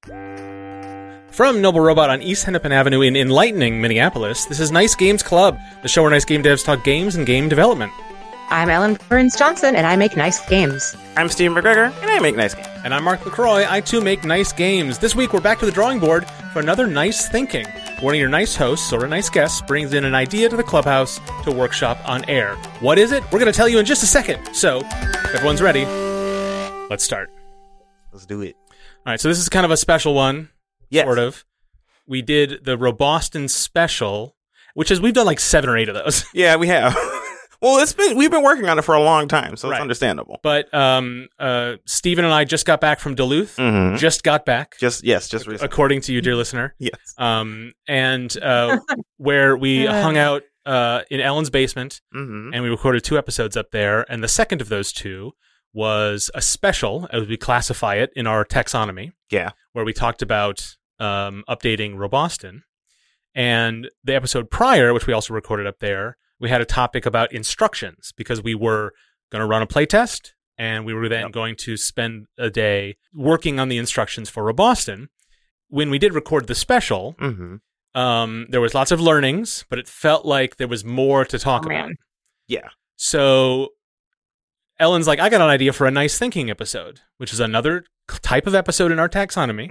From Noble Robot on East Hennepin Avenue in enlightening Minneapolis, this is Nice Games Club, the show where nice game devs talk games and game development. I'm Ellen Burns-Johnson, and I make nice games. I'm Steve McGregor, and I make nice games. And I'm Mark LaCroix, I too make nice games. This week we're back to the drawing board for another nice thinking. One of your nice hosts or a nice guest brings in an idea to the clubhouse to workshop on air. What is it? We're going to tell you in just a second. So, if everyone's ready, let's start. Let's do it. All right, so this is kind of a special one. Yes. Sort of. We did the Roboston special, which is, we've done like 7 or 8 of those. Yeah, we have. Well, we've been working on it for a long time, so it's understandable. But Steven and I just got back from Duluth. Mm-hmm. Just got back. Just recently. According to you, dear listener. Yes. And where we hung out in Ellen's basement, Mm-hmm. and we recorded 2 episodes up there, and the second of those 2 was a special, as we classify it in our taxonomy. Yeah. Where we talked about updating Roboston. And the episode prior, which we also recorded up there, we had a topic about instructions, because we were going to run a playtest, and we were then going to spend a day working on the instructions for Roboston. When we did record the special, there was lots of learnings, but it felt like there was more to talk about. Yeah. So Ellen's like, I got an idea for a nice thinking episode, which is another type of episode in our taxonomy.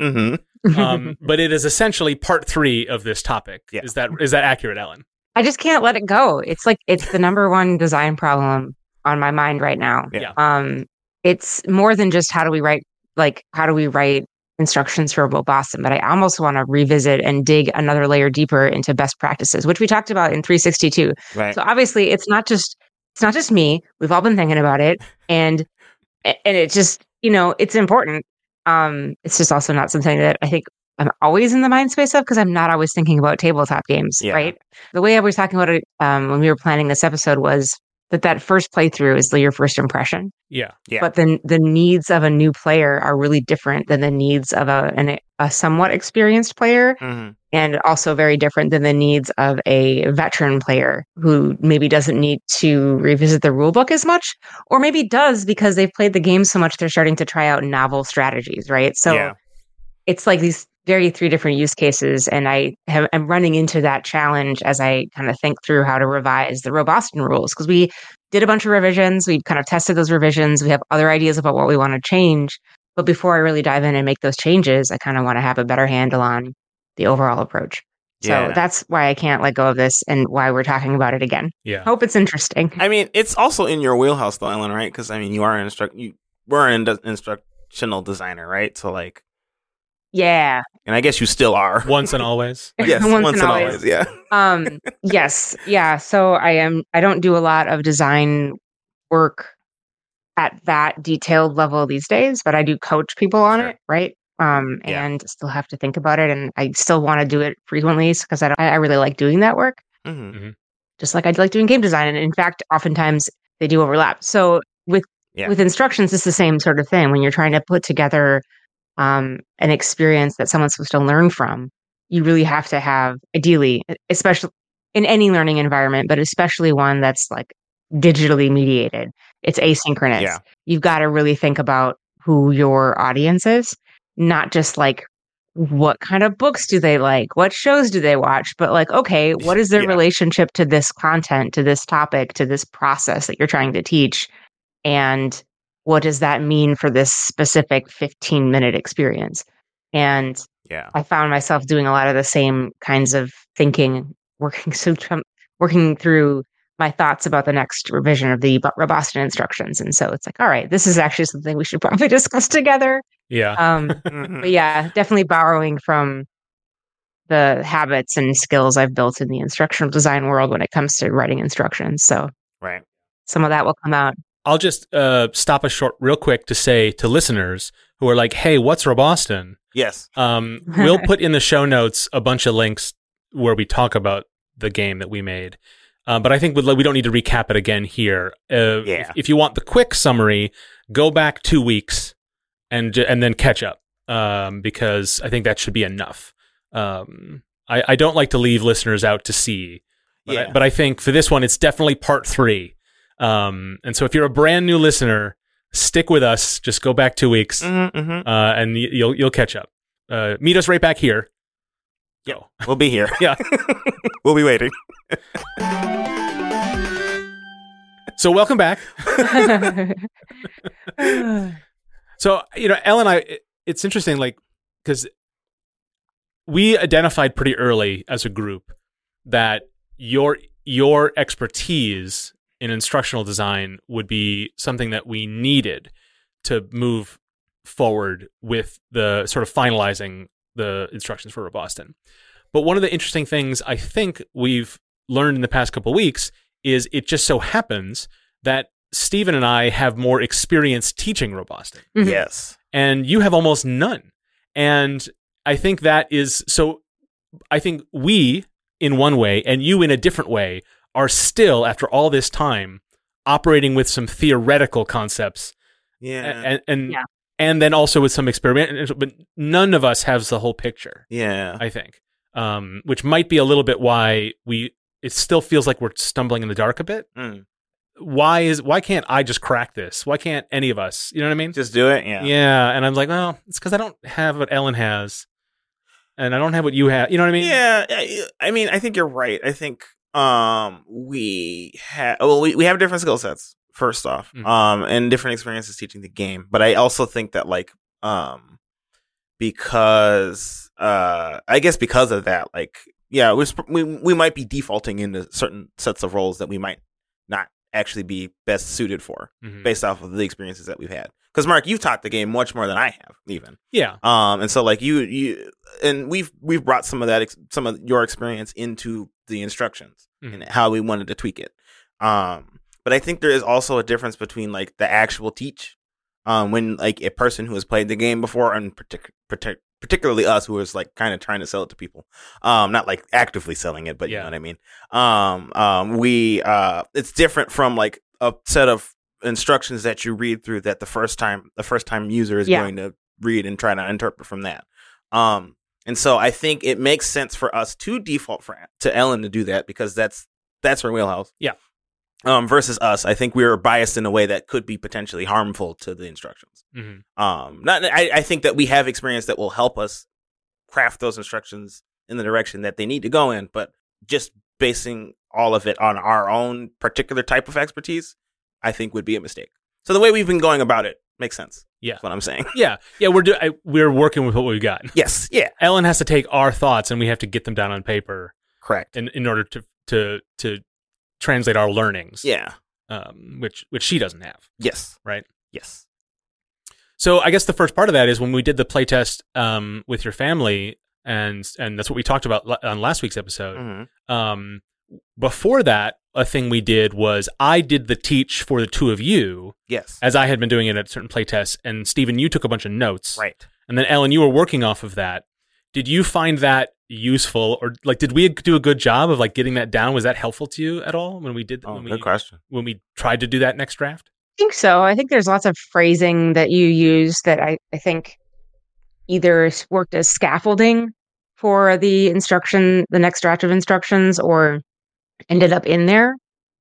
But it is essentially part 3 of this topic. Yeah. Is that accurate, Ellen? I just can't let it go. It's like, it's the number one design problem on my mind right now. Yeah. It's more than just how do we write instructions for Roboston, but I almost want to revisit and dig another layer deeper into best practices, which we talked about in 362. Right. So obviously it's not just me. We've all been thinking about it, and it just, it's important. It's just also not something that I think I'm always in the mind space of, because I'm not always thinking about tabletop games, right? The way I was talking about it when we were planning this episode was that first playthrough is your first impression. Yeah. But then the needs of a new player are really different than the needs of a somewhat experienced player, and also very different than the needs of a veteran player who maybe doesn't need to revisit the rule book as much, or maybe does because they've played the game so much they're starting to try out novel strategies, right? So it's like these 3 different use cases, and I'm running into that challenge as I kind of think through how to revise the Roboston rules, because we did a bunch of revisions. We've kind of tested those revisions. We have other ideas about what we want to change. But before I really dive in and make those changes, I kind of want to have a better handle on the overall approach. So that's why I can't let go of this, and why we're talking about it again. Yeah. Hope it's interesting. I mean, it's also in your wheelhouse, though, Ellen, right? Because, I mean, you were an instructional designer, right? So, like... Yeah. And I guess you still are. Once and always. Yes, once and always, yeah. Yes, yeah. So I don't do a lot of design work at that detailed level these days, but I do coach people on it, right? And still have to think about it, and I still want to do it frequently because I really like doing that work. Just like I like doing game design, and in fact, oftentimes they do overlap. So with instructions, it's the same sort of thing. When you're trying to put together an experience that someone's supposed to learn from, you really have to have, ideally, especially in any learning environment, but especially one that's like digitally mediated, it's asynchronous. Yeah. You've got to really think about who your audience is, not just like what kind of books do they like, what shows do they watch, but like, okay, what is their relationship to this content, to this topic, to this process that you're trying to teach, and what does that mean for this specific 15-minute experience? And I found myself doing a lot of the same kinds of thinking, working through my thoughts about the next revision of the Roboston instructions. And so it's like, all right, this is actually something we should probably discuss together. Yeah. But yeah, definitely borrowing from the habits and skills I've built in the instructional design world when it comes to writing instructions. So some of that will come out. I'll just stop us short real quick to say to listeners who are like, hey, what's Roboston? Yes. We'll put in the show notes a bunch of links where we talk about the game that we made. But I think we don't need to recap it again here. If you want the quick summary, go back 2 weeks and then catch up, because I think that should be enough. I don't like to leave listeners out to sea, but I think for this one, it's definitely part 3. And so if you're a brand new listener, stick with us. Just go back 2 weeks, and you'll catch up. meet us right back here. Yeah, we'll be here. Yeah. We'll be waiting. So welcome back. So, Ellen, it's interesting, like, because we identified pretty early as a group that your expertise in instructional design would be something that we needed to move forward with the sort of finalizing the instructions for Roboston. But one of the interesting things I think we've learned in the past couple of weeks is it just so happens that Stephen and I have more experience teaching Roboston. Mm-hmm. Yes. And you have almost none. And I think that is, so I think we, in one way, and you in a different way, are still, after all this time, operating with some theoretical concepts. Yeah. And then also with some experiment, but none of us has the whole picture. Yeah. I think. Which might be a little bit why it still feels like we're stumbling in the dark a bit. Mm. Why can't I just crack this? Why can't any of us? You know what I mean? Just do it? Yeah. Yeah. And I'm like, well, it's because I don't have what Ellen has. And I don't have what you have. You know what I mean? Yeah. I mean, I think you're right. I think we have different skill sets, first off, and different experiences teaching the game. But I also think that, like, because I guess because of that, like, yeah, we might be defaulting into certain sets of roles that we might not actually be best suited for based off of the experiences that we've had. Because Mark, you've taught the game much more than I have, even. Yeah. And so, like, you and we've brought some of your experience into the instructions and how we wanted to tweak it. But I think there is also a difference between, like, the actual teach, when, like, a person who has played the game before, and particularly us, who is, like, kind of trying to sell it to people, not like actively selling it, but you know what I mean. It's different from, like, a set of instructions that you read through that the first time user is going to read and try to interpret from that. And so I think it makes sense for us to default to Ellen to do that, because that's her wheelhouse. Yeah. Versus us, I think we are biased in a way that could be potentially harmful to the instructions. I think that we have experience that will help us craft those instructions in the direction that they need to go in, but just basing all of it on our own particular type of expertise, I think would be a mistake. So the way we've been going about it makes sense. Yeah, that's what I'm saying. Yeah. We're working with what we've got. Yes. Yeah. Ellen has to take our thoughts and we have to get them down on paper. Correct. In order to translate our learnings. Yeah. Which she doesn't have. Yes. Right. Yes. So I guess the first part of that is when we did the playtest with your family, and that's what we talked about on last week's episode. Before that, a thing we did was I did the teach for the two of you. Yes. As I had been doing it at certain playtests, and Stephen, you took a bunch of notes. Right. And then Ellen, you were working off of that. Did you find that useful, or like did we do a good job of like getting that down? Was that helpful to you at all when we did? Good question. When we tried to do that next draft? I think so. I think there's lots of phrasing that you use that I think either worked as scaffolding for the next draft of instructions, or ended up in there.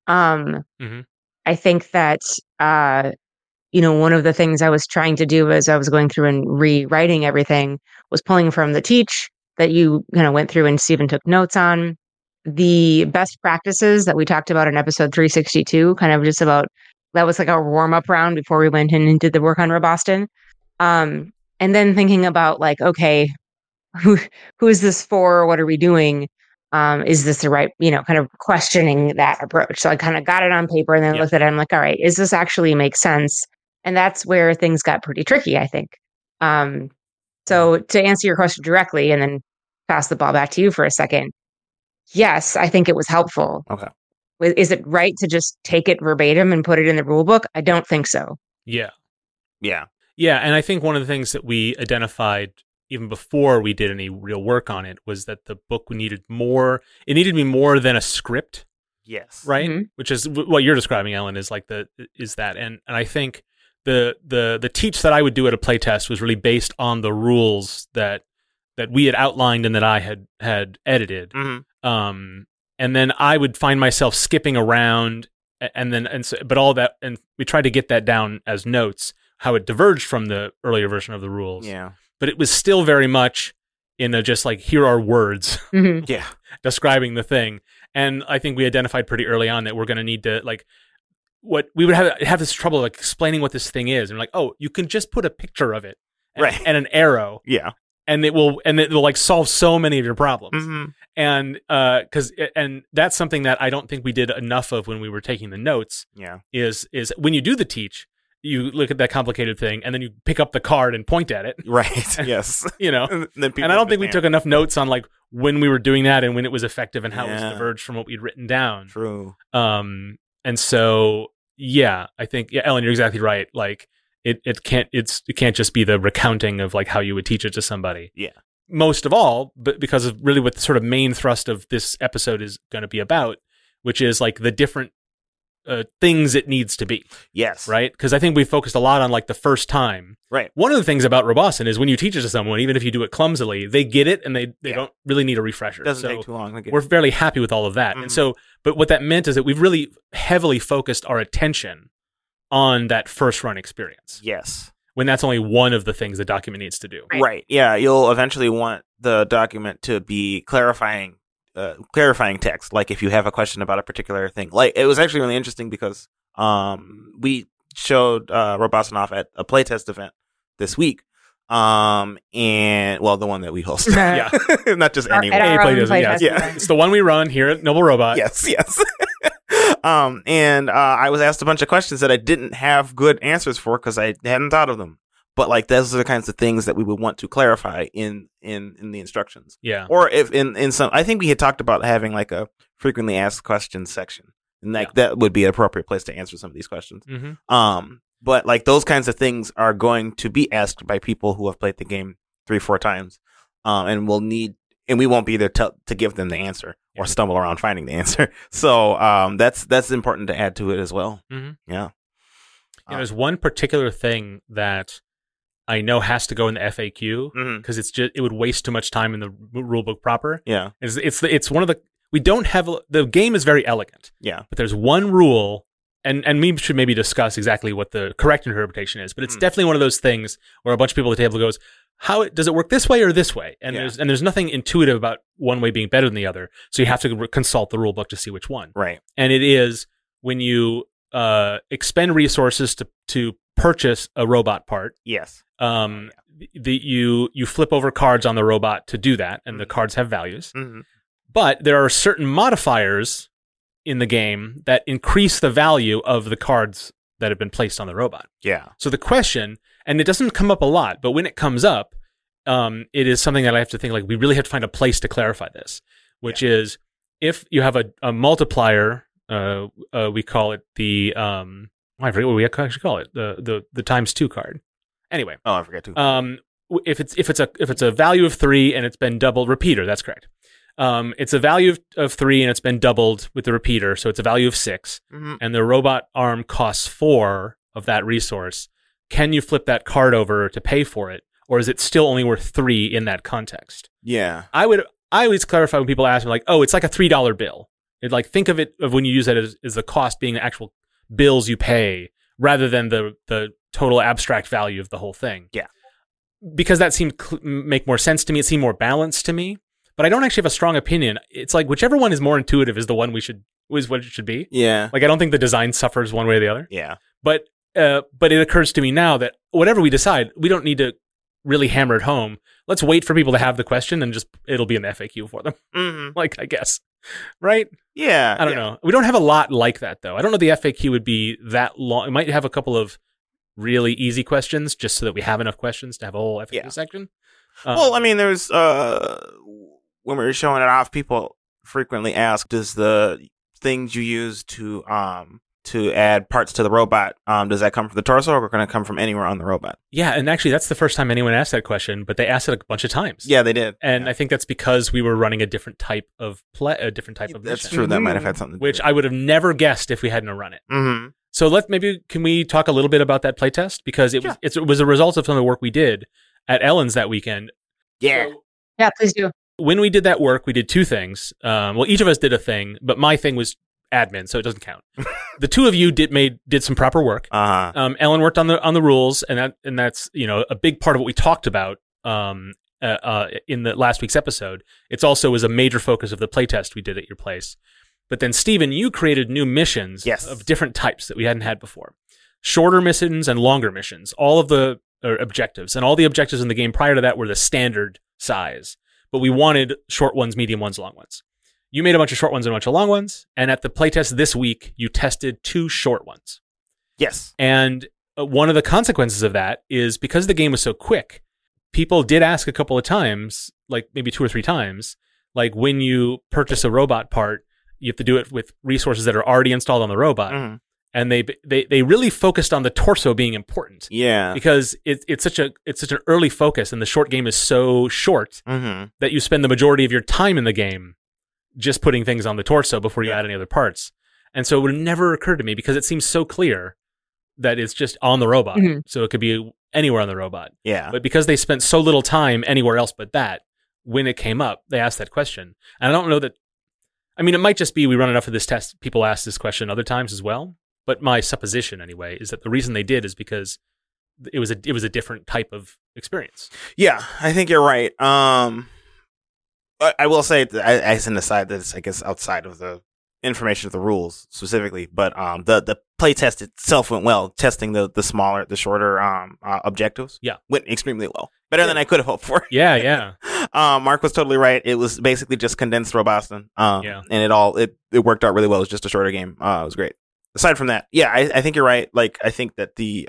I think that, one of the things I was trying to do as I was going through and rewriting everything was pulling from the teach that you kind of went through and Stephen took notes on. The best practices that we talked about in episode 362, kind of just about, that was like our warm-up round before we went in and did the work on Roboston. And then thinking about, like, okay, who is this for? What are we doing? Is this the right, kind of questioning that approach. So I kind of got it on paper and then looked at it. I'm like, all right, is this actually make sense? And that's where things got pretty tricky, I think. So to answer your question directly and then pass the ball back to you for a second. Yes, I think it was helpful. Okay. Is it right to just take it verbatim and put it in the rule book? I don't think so. Yeah. Yeah. Yeah. And I think one of the things that we identified even before we did any real work on it was that the book needed more. It needed to be more than a script. Yes. Right. Mm-hmm. Which is what you're describing, Ellen, is like that. And I think the teach that I would do at a playtest was really based on the rules that we had outlined and that I had edited. Mm-hmm. And then I would find myself skipping around but all that, and we tried to get that down as notes, how it diverged from the earlier version of the rules. Yeah. but it was still very much in a just like, here are words describing the thing. And I think we identified pretty early on that we're going to need to like, what we would have this trouble like explaining what this thing is. And like, oh, you can just put a picture of it and an arrow. Yeah. And it will like solve so many of your problems. And and that's something that I don't think we did enough of when we were taking the notes. Yeah. Is when you do the teach, you look at that complicated thing and then you pick up the card and point at it. Right. Yes. You know, and I don't think we took enough notes on like when we were doing that and when it was effective and how it was diverged from what we'd written down. True. And so, yeah, I think, Ellen, you're exactly right. Like it can't just be the recounting of like how you would teach it to somebody. Yeah. Most of all, but because of really what the sort of main thrust of this episode is going to be about, which is like the different things it needs to be. Yes. Right? Because I think we focused a lot on like the first time. Right. One of the things about Robossen is when you teach it to someone, even if you do it clumsily, they get it and they don't really need a refresher. It doesn't take too long. We're fairly happy with all of that. And so, but what that meant is that we've really heavily focused our attention on that first run experience. Yes. When that's only one of the things the document needs to do. Right. Yeah. You'll eventually want the document to be clarifying text. Like if you have a question about a particular thing. Like it was actually really interesting because we showed Robossen off at a playtest event this week. And well, the one that we host. Not just any playtest. Yeah. It's the one we run here at Noble Robot. Yes. And I was asked a bunch of questions that I didn't have good answers for because I hadn't thought of them. But like those are the kinds of things that we would want to clarify in the instructions. Yeah. Or if in some, I think we had talked about having like a frequently asked questions section, and like that would be an appropriate place to answer some of these questions. But like those kinds of things are going to be asked by people who have played the game 3-4 times, and we won't be there to give them the answer or stumble around finding the answer. So that's important to add to it as well. Yeah. There's one particular thing that I know has to go in the FAQ because it would waste too much time in the rulebook proper. Yeah. It's one of the game is very elegant. Yeah. But there's one rule. And we should maybe discuss exactly what the correct interpretation is, but it's definitely one of those things where a bunch of people at the table goes, does it work this way or this way? And there's nothing intuitive about one way being better than the other. So you have to consult the rule book to see which one. Right. And it is when you expend resources to purchase a robot part. Yes. You flip over cards on the robot to do that, and the cards have values. But there are certain modifiers in the game that increase the value of the cards that have been placed on the robot. Yeah. So the question, and it doesn't come up a lot, but when it comes up, it is something that I have to think, like, we really have to find a place to clarify this, which is if you have a multiplier, we call it the, I forget what we actually call it, the times 2 card. Anyway. Oh, I forget to. If it's a value of 3 and it's been doubled, repeater, that's correct. It's a value of 3 and it's been doubled with the repeater, so it's a value of 6, and the robot arm costs 4 of that resource. Can you flip that card over to pay for it, or is it still only worth 3 in that context? Yeah. I always clarify when people ask me, like, oh, it's like a $3 bill. Like, think of it when you use that as the cost being the actual bills you pay rather than the total abstract value of the whole thing. Yeah. Because that seemed make more sense to me. It seemed more balanced to me. But I don't actually have a strong opinion. It's like whichever one is more intuitive is the one is what it should be. Yeah. Like I don't think the design suffers one way or the other. Yeah. But it occurs to me now that whatever we decide, we don't need to really hammer it home. Let's wait for people to have the question and it'll be in the FAQ for them. Like, I guess. Right? Yeah. I don't know. We don't have a lot like that though. I don't know the FAQ would be that long. It might have a couple of really easy questions just so that we have enough questions to have a whole FAQ section. Well, I mean, there's when we were showing it off, people frequently ask, does the things you use to add parts to the robot, does that come from the torso or can it come from anywhere on the robot? Yeah, and actually that's the first time anyone asked that question, but they asked it a bunch of times. Yeah, they did. And I think that's because we were running a different type of That's mission. True, that might have had something to do with it. Which I would have never guessed if we hadn't run it. So can we talk a little bit about that playtest? Because it was a result of some of the work we did at Ellen's that weekend. Yeah. Yeah, please do. When we did that work, we did 2 things. Well, each of us did a thing, but my thing was admin, so it doesn't count. The 2 of you did some proper work. Ellen worked on the rules, and that's a big part of what we talked about in the last week's episode. It's also was a major focus of the playtest we did at your place. But then, Steven, you created new missions of different types that we hadn't had before. Shorter missions and longer missions. All of the objectives. And all the objectives in the game prior to that were the standard size. But we wanted short ones, medium ones, long ones. You made a bunch of short ones and a bunch of long ones. And at the playtest this week, you tested 2 short ones. Yes. And one of the consequences of that is because the game was so quick, people did ask a couple of times, like maybe 2 or 3 times, like when you purchase a robot part, you have to do it with resources that are already installed on the robot. Mm-hmm. And they really focused on the torso being important. Yeah. Because it's such an early focus, and the short game is so short that you spend the majority of your time in the game just putting things on the torso before you add any other parts. And so it would never occur to me, because it seems so clear that it's just on the robot. Mm-hmm. So it could be anywhere on the robot. Yeah. But because they spent so little time anywhere else but that, when it came up, they asked that question. And I don't know that, I mean, it might just be we run enough of this test, people ask this question other times as well. But my supposition, anyway, is that the reason they did is because it was a different type of experience. Yeah, I think you're right. I will say, as an aside, that it's, I guess, outside of the information of the rules specifically, but the play test itself went well. Testing the shorter objectives, went extremely well. Better than I could have hoped for. Yeah. Mark was totally right. It was basically just condensed Roboston, and it worked out really well. It was just a shorter game. It was great. Aside from that, I think you're right. Like, I think that the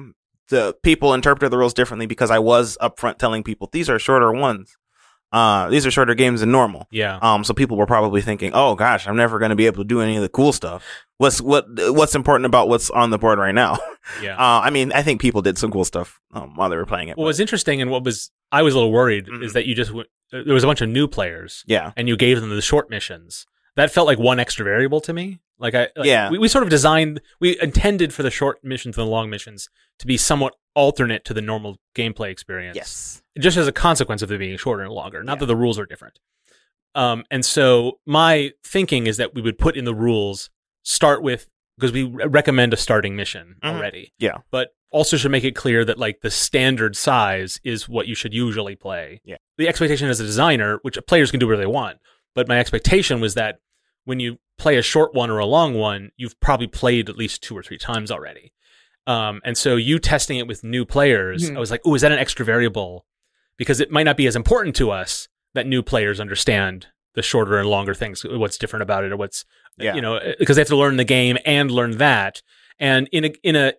people interpreted the rules differently, because I was upfront telling people these are shorter ones. These are shorter games than normal. Yeah. So people were probably thinking, "Oh gosh, I'm never going to be able to do any of the cool stuff. What's important about what's on the board right now?" Yeah. I mean, I think people did some cool stuff while they were playing it. What was interesting, and I was a little worried, is that you just there was a bunch of new players. Yeah. And you gave them the short missions. That felt like one extra variable to me. We sort of we intended for the short missions and the long missions to be somewhat alternate to the normal gameplay experience. Yes. Just as a consequence of it being shorter and longer. Not that the rules are different. And so my thinking is that we would put in the rules, start with, because we recommend a starting mission already. Yeah. But also should make it clear that, like, the standard size is what you should usually play. Yeah. The expectation as a designer, which players can do whatever they want, but my expectation was that when you play a short one or a long one, you've probably played at least 2 or 3 times already. And so you testing it with new players, I was like, oh, is that an extra variable? Because it might not be as important to us that new players understand the shorter and longer things, what's different about it, or what's, because they have to learn the game and learn that. And in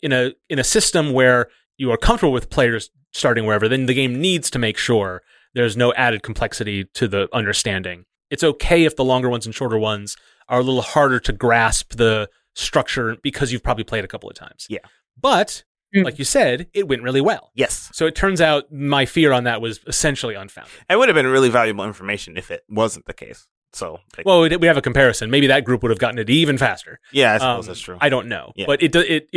a system where you are comfortable with players starting wherever, then the game needs to make sure there's no added complexity to the understanding. It's okay if the longer ones and shorter ones are a little harder to grasp the structure because you've probably played a couple of times. Yeah. But, like you said, it went really well. Yes. So it turns out my fear on that was essentially unfounded. It would have been really valuable information if it wasn't the case. So, well, we have a comparison. Maybe that group would have gotten it even faster. Yeah, I suppose that's true. I don't know. Yeah. But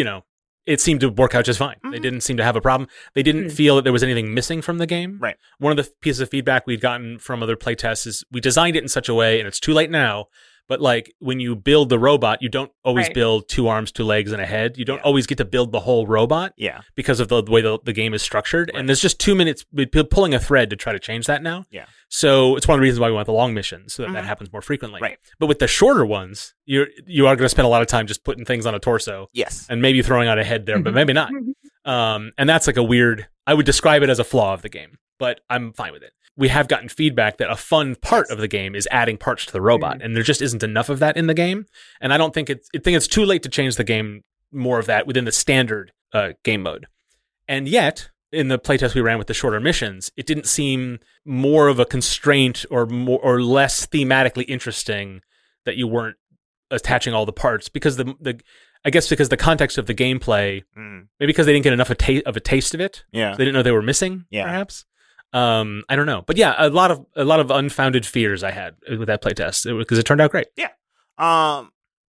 it seemed to work out just fine. Mm-hmm. They didn't seem to have a problem. They didn't feel that there was anything missing from the game. Right. One of the pieces of feedback we'd gotten from other playtests is we designed it in such a way, and it's too late now, but like when you build the robot, you don't always build 2 arms, 2 legs, and a head. You don't always get to build the whole robot because of the way the game is structured. Right. And there's just 2 minutes pulling a thread to try to change that now. Yeah. So it's one of the reasons why we want the long missions, so that happens more frequently. Right. But with the shorter ones, you are going to spend a lot of time just putting things on a torso. Yes. And maybe throwing out a head there, but maybe not. And that's like I would describe it as a flaw of the game, but I'm fine with it. We have gotten feedback that a fun part of the game is adding parts to the robot, and there just isn't enough of that in the game. And I don't think it's too late to change the game more of that within the standard game mode. And yet, in the playtest we ran with the shorter missions, it didn't seem more of a constraint or less thematically interesting that you weren't attaching all the parts, because I guess because the context of the gameplay, maybe because they didn't get enough of a taste of it. Yeah. So they didn't know they were missing, perhaps. I don't know. But yeah, a lot of unfounded fears I had with that playtest, because it turned out great. Yeah. I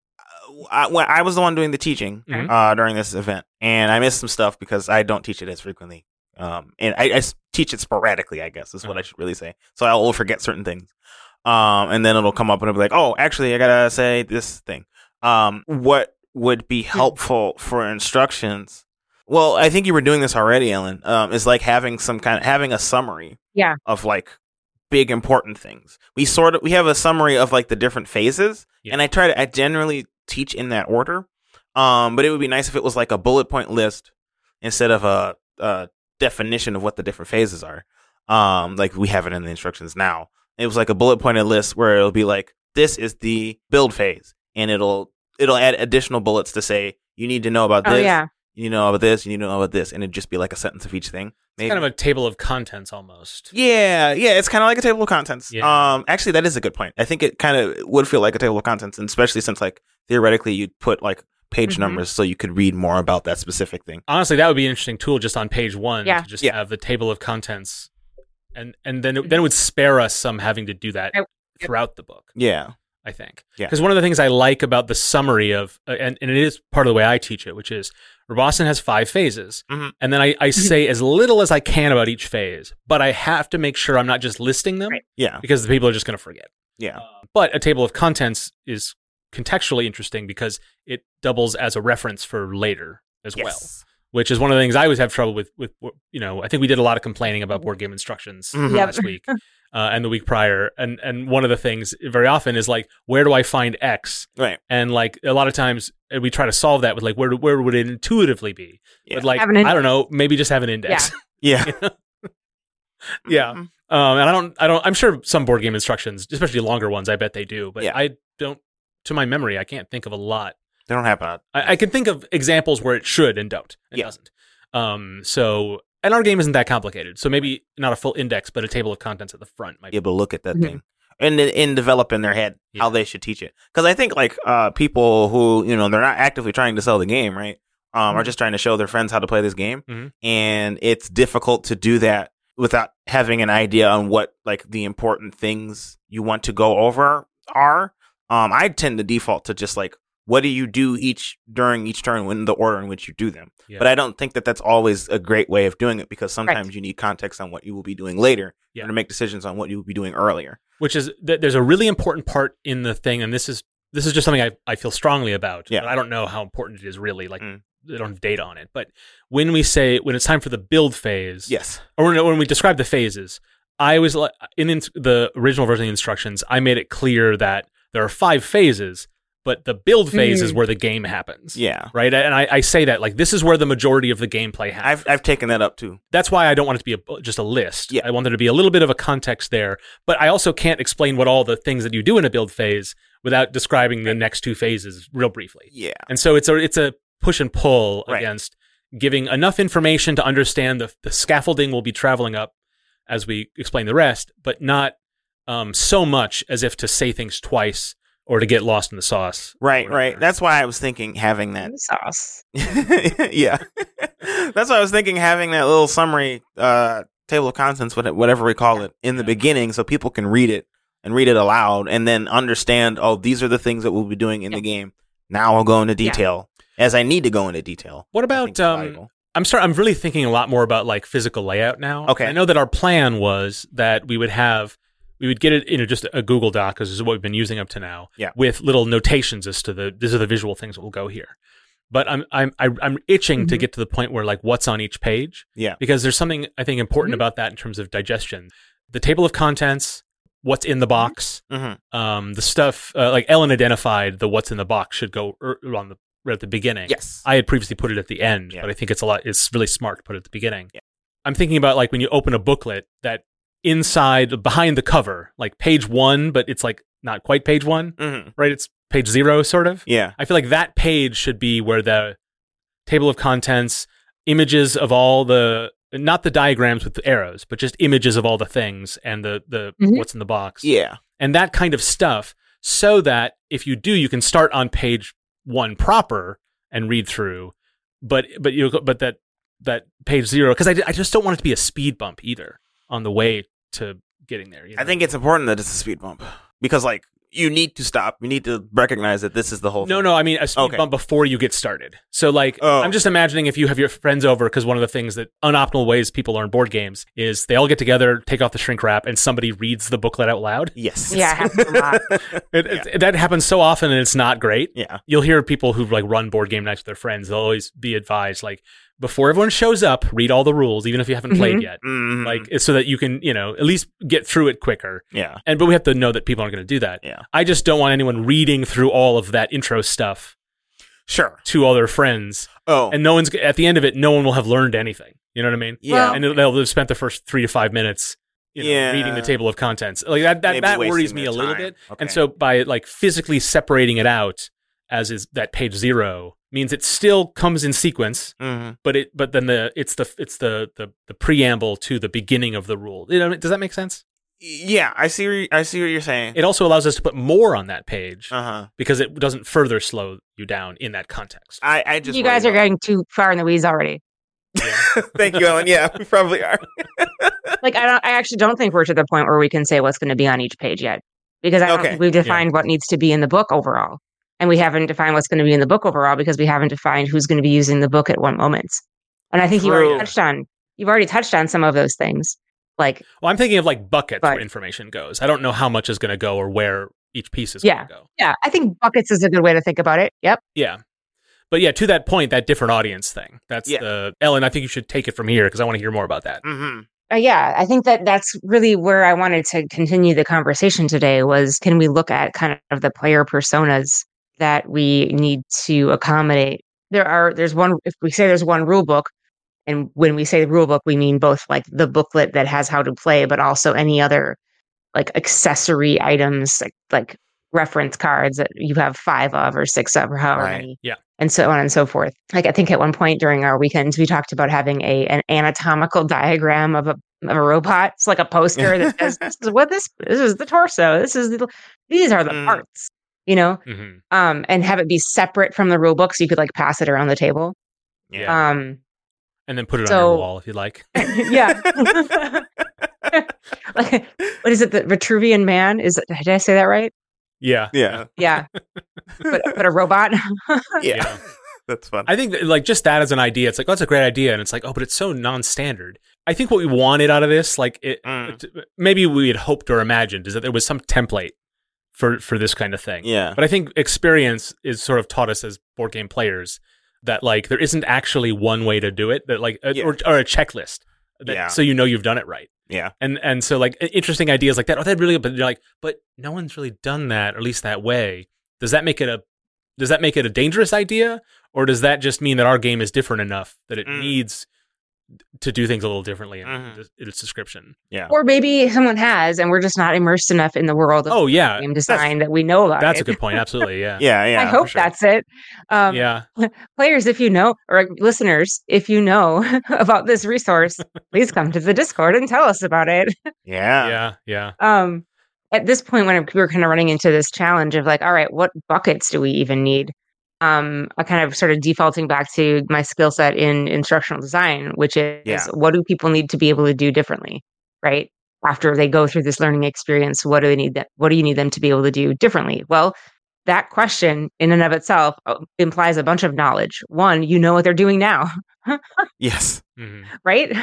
was the one doing the teaching during this event, and I missed some stuff because I don't teach it as frequently. And I teach it sporadically, I guess, is what I should really say. So I will forget certain things. And then it'll come up and it'll be like, oh, actually, I gotta say this thing. What would be helpful for instructions Well, I think you were doing this already, Ellen. Is like having a summary. Yeah. Of like big important things. We have a summary of like the different phases, and I generally teach in that order. But it would be nice if it was like a bullet point list instead of a definition of what the different phases are. Like we have it in the instructions now. It was like a bullet pointed list where it'll be like, this is the build phase, and it'll add additional bullets to say you need to know about this. Yeah. You know about this, you need to know about this, and it'd just be like a sentence of each thing. Maybe. It's kind of a table of contents almost. Yeah, it's kind of like a table of contents. Yeah. Actually, that is a good point. I think it kind of would feel like a table of contents, and especially since like theoretically you'd put like page numbers so you could read more about that specific thing. Honestly, that would be an interesting tool just on page 1 to just have the table of contents, and then it would spare us some having to do that throughout the book. Yeah. I think. Yeah. Because one of the things I like about the summary of, and it is part of the way I teach it, which is Reboston has 5 phases. Mm-hmm. And then I say as little as I can about each phase, but I have to make sure I'm not just listing them. Right. Yeah. Because the people are just going to forget. Yeah. But a table of contents is contextually interesting because it doubles as a reference for later as well. Which is one of the things I always have trouble with, I think we did a lot of complaining about board game instructions last week. And the week prior, and one of the things very often is like, where do I find X? Right. And like a lot of times we try to solve that with like, where would it intuitively be? Yeah. But like, I don't know, maybe just have an index. Yeah. Yeah. And I'm sure some board game instructions, especially longer ones, I bet they do, but I don't, to my memory, I can't think of a lot. They don't happen. I can think of examples where it should and don't. It doesn't. And our game isn't that complicated, so maybe not a full index, but a table of contents at the front might be able to look at that thing and develop in their head how they should teach it. Because I think like people who they're not actively trying to sell the game, right? Are just trying to show their friends how to play this game, and it's difficult to do that without having an idea on what like the important things you want to go over are. I tend to default to just like, what do you do during each turn in the order in which you do them? Yeah. But I don't think that that's always a great way of doing it, because sometimes you need context on what you will be doing later to make decisions on what you will be doing earlier. Which is there's a really important part in the thing, and this is just something I feel strongly about. Yeah. But I don't know how important it is really. Like they don't have data on it. But when it's time for the build phase, or when we describe the phases, I was like in the original version of the instructions, I made it clear that there are 5 phases. But the build phase is where the game happens. Yeah. Right? And I say that, like, this is where the majority of the gameplay happens. I've taken that up, too. That's why I don't want it to be just a list. Yeah. I want there to be a little bit of a context there. But I also can't explain what all the things that you do in a build phase without describing the next 2 phases real briefly. Yeah. And so it's a push and pull against giving enough information to understand the scaffolding we'll be traveling up as we explain the rest, but not so much as if to say things twice or to get lost in the sauce. Right. That's why I was thinking having that sauce. Yeah. That's why I was thinking having that little summary table of contents, whatever we call it, in the beginning, so people can read it and read it aloud and then understand, these are the things that we'll be doing in the game. Now I'll go into detail as I need to go into detail. What about I'm really thinking a lot more about like physical layout now. Okay. I know that our plan was that we would get it in just a Google Doc, because this is what we've been using up to now, with little notations as to these are the visual things that will go here. But I'm itching to get to the point where like what's on each page, because there's something I think important about that in terms of digestion. The table of contents, what's in the box, the stuff like Ellen identified the what's in the box should go right at the beginning. Yes, I had previously put it at the end, but I think it's really smart to put it at the beginning. I'm thinking about like when you open a booklet that. Inside, behind the cover, like page 1, but it's like not quite page 1, right? It's page 0, sort of. Yeah. I feel like that page should be where the table of contents, images of all not the diagrams with the arrows, but just images of all the things and the what's in the box. Yeah. And that kind of stuff, so that if you do, you can start on page 1 proper and read through, but that page 0, because I just don't want it to be a speed bump either on the way to getting there. I think it's important that it's a speed bump, because like you need to stop. You need to recognize that this is the whole thing. No, I mean a speed bump before you get started. So like I'm just imagining if you have your friends over, because one of the things that unoptimal ways people learn board games is they all get together, take off the shrink wrap, and somebody reads the booklet out loud. Yes. Yeah, it happens a lot. That happens so often, and it's not great. Yeah. You'll hear people who like run board game nights with their friends. They'll always be advised like, before everyone shows up, read all the rules, even if you haven't played yet. Like, so that you can, at least get through it quicker. Yeah. But we have to know that people aren't going to do that. Yeah. I just don't want anyone reading through all of that intro stuff. Sure. To all their friends. Oh. And at the end of it, no one will have learned anything. You know what I mean? Yeah. And they'll have spent the first 3 to 5 minutes reading the table of contents. Like that worries me a little bit. Okay. And so by like physically separating it out, as is that page 0, means it still comes in sequence, but then it's the preamble to the beginning of the rule. Does that make sense? Yeah, I see what you're saying. It also allows us to put more on that page because it doesn't further slow you down in that context. I just you guys are getting too far in the weeds already. Yeah. Thank you, Ellen. Yeah, we probably are. Like I actually don't think we're to the point where we can say what's going to be on each page yet, because I don't think we've defined what needs to be in the book overall. And we haven't defined what's going to be in the book overall because we haven't defined who's going to be using the book at what moments. And I think you've already touched on some of those things. Like, well, I'm thinking of like buckets where information goes. I don't know how much is going to go or where each piece is going to go. Yeah, I think buckets is a good way to think about it. Yep. Yeah. But yeah, to that point, that different audience thing. That's Ellen, I think you should take it from here because I want to hear more about that. Yeah, I think that's really where I wanted to continue the conversation today was, can we look at kind of the player personas that we need to accommodate? There's one, if we say there's one rule book, and when we say the rule book, we mean both like the booklet that has how to play, but also any other like accessory items, like reference cards that you have 5 of or 6 of or however many. Yeah. And so on and so forth. Like I think at one point during our weekends, we talked about having an anatomical diagram of a robot. It's like a poster that says, this is the torso. These are the parts, and have it be separate from the rule book so you could like pass it around the table. Yeah. And then put it on your wall if you like. Yeah. Like, what is it? The Vitruvian Man? Did I say that right? Yeah. Yeah. Yeah. But a robot? Yeah. That's fun. I think that, like, just that as an idea, it's like, oh, that's a great idea. And it's like, oh, but it's so non-standard. I think what we wanted out of this, like, maybe we had hoped or imagined, is that there was some template for this kind of thing. Yeah. But I think experience is sort of taught us as board game players that, like, there isn't actually one way to do it, that like, or a checklist. So you've done it right. Yeah. And so like interesting ideas like that. Oh, that'd really good. But you're like, but no one's really done that, or at least that way. Does that make it a dangerous idea? Or does that just mean that our game is different enough that it needs to do things a little differently in its description? Yeah. Or maybe someone has, and we're just not immersed enough in the world of game design that we know about it. That's a good point. Absolutely. Yeah. Yeah. I hope that's it. Players, if you know, or listeners, if you know about this resource, please come to the Discord and tell us about it. Yeah. At this point, when we were kind of running into this challenge of like, all right, what buckets do we even need? I kind of started defaulting back to my skill set in instructional design, which is what do people need to be able to do differently, right? After they go through this learning experience, what do you need them to be able to do differently? Well, that question in and of itself implies a bunch of knowledge. One, you know what they're doing now. Yes. Right?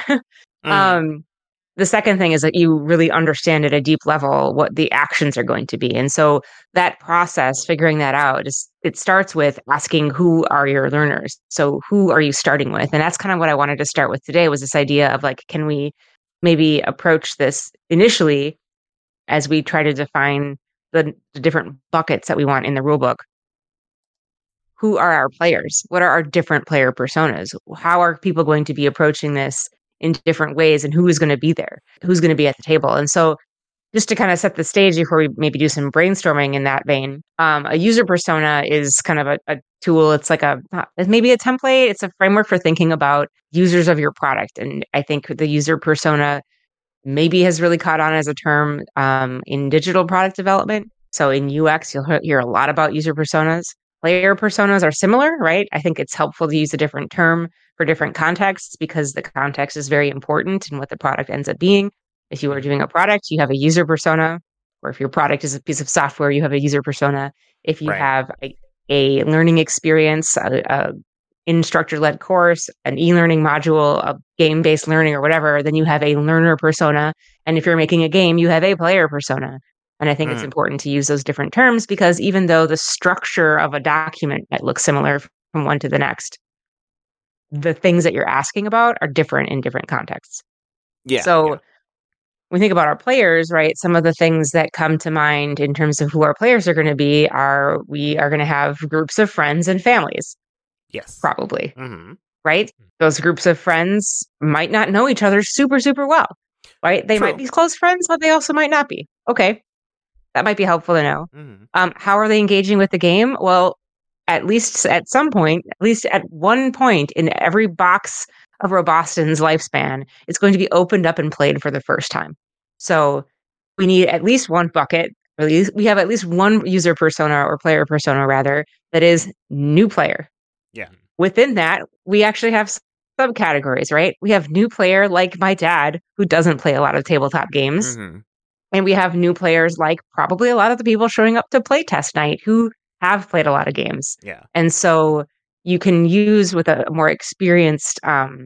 The second thing is that you really understand at a deep level what the actions are going to be. And so that process, figuring that out, it starts with asking, who are your learners? So who are you starting with? And that's kind of what I wanted to start with today, was this idea of like, can we maybe approach this initially as we try to define the different buckets that we want in the rulebook? Who are our players? What are our different player personas? How are people going to be approaching this in different ways, and who is going to be there? Who's going to be at the table? And so just to kind of set the stage before we maybe do some brainstorming in that vein, a user persona is kind of a tool. It's like it's maybe a template. It's a framework for thinking about users of your product. And I think the user persona maybe has really caught on as a term in digital product development. So in UX, you'll hear a lot about user personas. Player personas are similar, right? I think it's helpful to use a different term for different contexts because the context is very important in what the product ends up being. If you are doing a product, you have a user persona, or if your product is a piece of software, you have a user persona. If you have a learning experience, a instructor-led course, an e-learning module, a game-based learning or whatever, then you have a learner persona. And if you're making a game, you have a player persona. And I think it's important to use those different terms because even though the structure of a document might look similar from one to the next, the things that you're asking about are different in different contexts. Yeah. So when we think about our players, right, some of the things that come to mind in terms of who our players are going to be are we are going to have groups of friends and families. Yes. Probably. Mm-hmm. Right? Those groups of friends might not know each other super, super well. Right? They might be close friends, but they also might not be. Okay. That might be helpful to know. Mm-hmm. How are they engaging with the game? Well, at least at some point, at least at one point in every box of Roboston's lifespan, it's going to be opened up and played for the first time. So we need at least one bucket, or we have at least one user persona or player persona rather, that is new player. Yeah. Within that, we actually have subcategories, right? We have new player like my dad, who doesn't play a lot of tabletop games. Mm-hmm. And we have new players like probably a lot of the people showing up to play test night who have played a lot of games. Yeah. And so you can use with a more experienced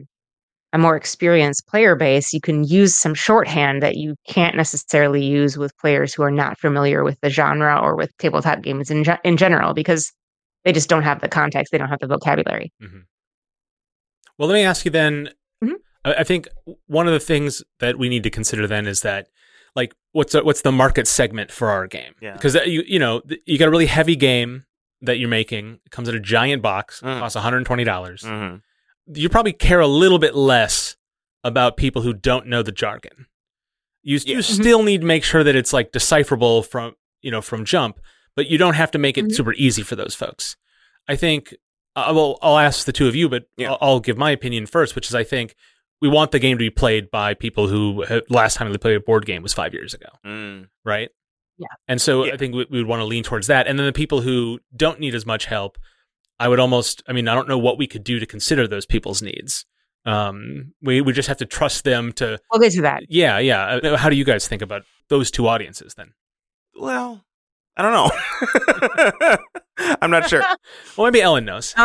player base, you can use some shorthand that you can't necessarily use with players who are not familiar with the genre or with tabletop games in general, because they just don't have the context. They don't have the vocabulary. Mm-hmm. Well, let me ask you then, I think one of the things that we need to consider then is that, like, what's the market segment for our game? Yeah. Because you got a really heavy game that you're making. It comes in a giant box, costs $120. Mm-hmm. You probably care a little bit less about people who don't know the jargon. You still need to make sure that it's like decipherable from jump, but you don't have to make it super easy for those folks. I think I'll ask the two of you, but I'll give my opinion first, which is I think we want the game to be played by people who last time they played a board game was 5 years ago, right? Yeah. And so I think we would want to lean towards that. And then the people who don't need as much help, I don't know what we could do to consider those people's needs. We just have to trust them to... We'll get to that. Yeah. How do you guys think about those two audiences then? Well, I don't know. I'm not sure. Well, maybe Ellen knows.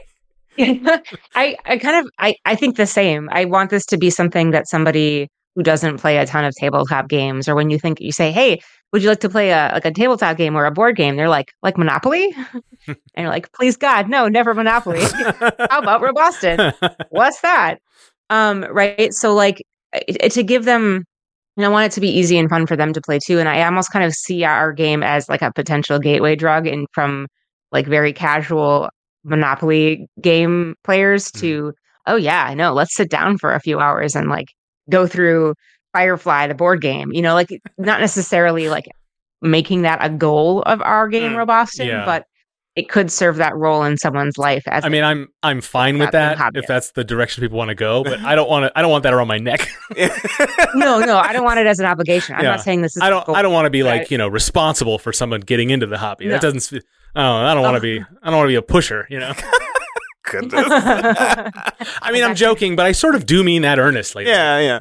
I think the same. I want this to be something that somebody who doesn't play a ton of tabletop games, or when you say, hey, would you like to play a tabletop game or a board game? They're like Monopoly? And you're like, please God, no, never Monopoly. How about Roboston? What's that? Right. So to give them, I want it to be easy and fun for them to play too. And I almost kind of see our game as like a potential gateway drug from like very casual Monopoly game players to, oh yeah, I know, let's sit down for a few hours and like go through Firefly, the board game, like not necessarily like making that a goal of our game, Roboston, but it could serve that role in someone's life. I'm fine with that if that's the direction people want to go, but I don't want that around my neck. No, I don't want it as an obligation. I'm not saying this is. I don't want to be like responsible for someone getting into the hobby. No. That doesn't. I don't want to be. I don't want to be a pusher. Goodness. I'm joking, but I sort of do mean that earnestly. Yeah.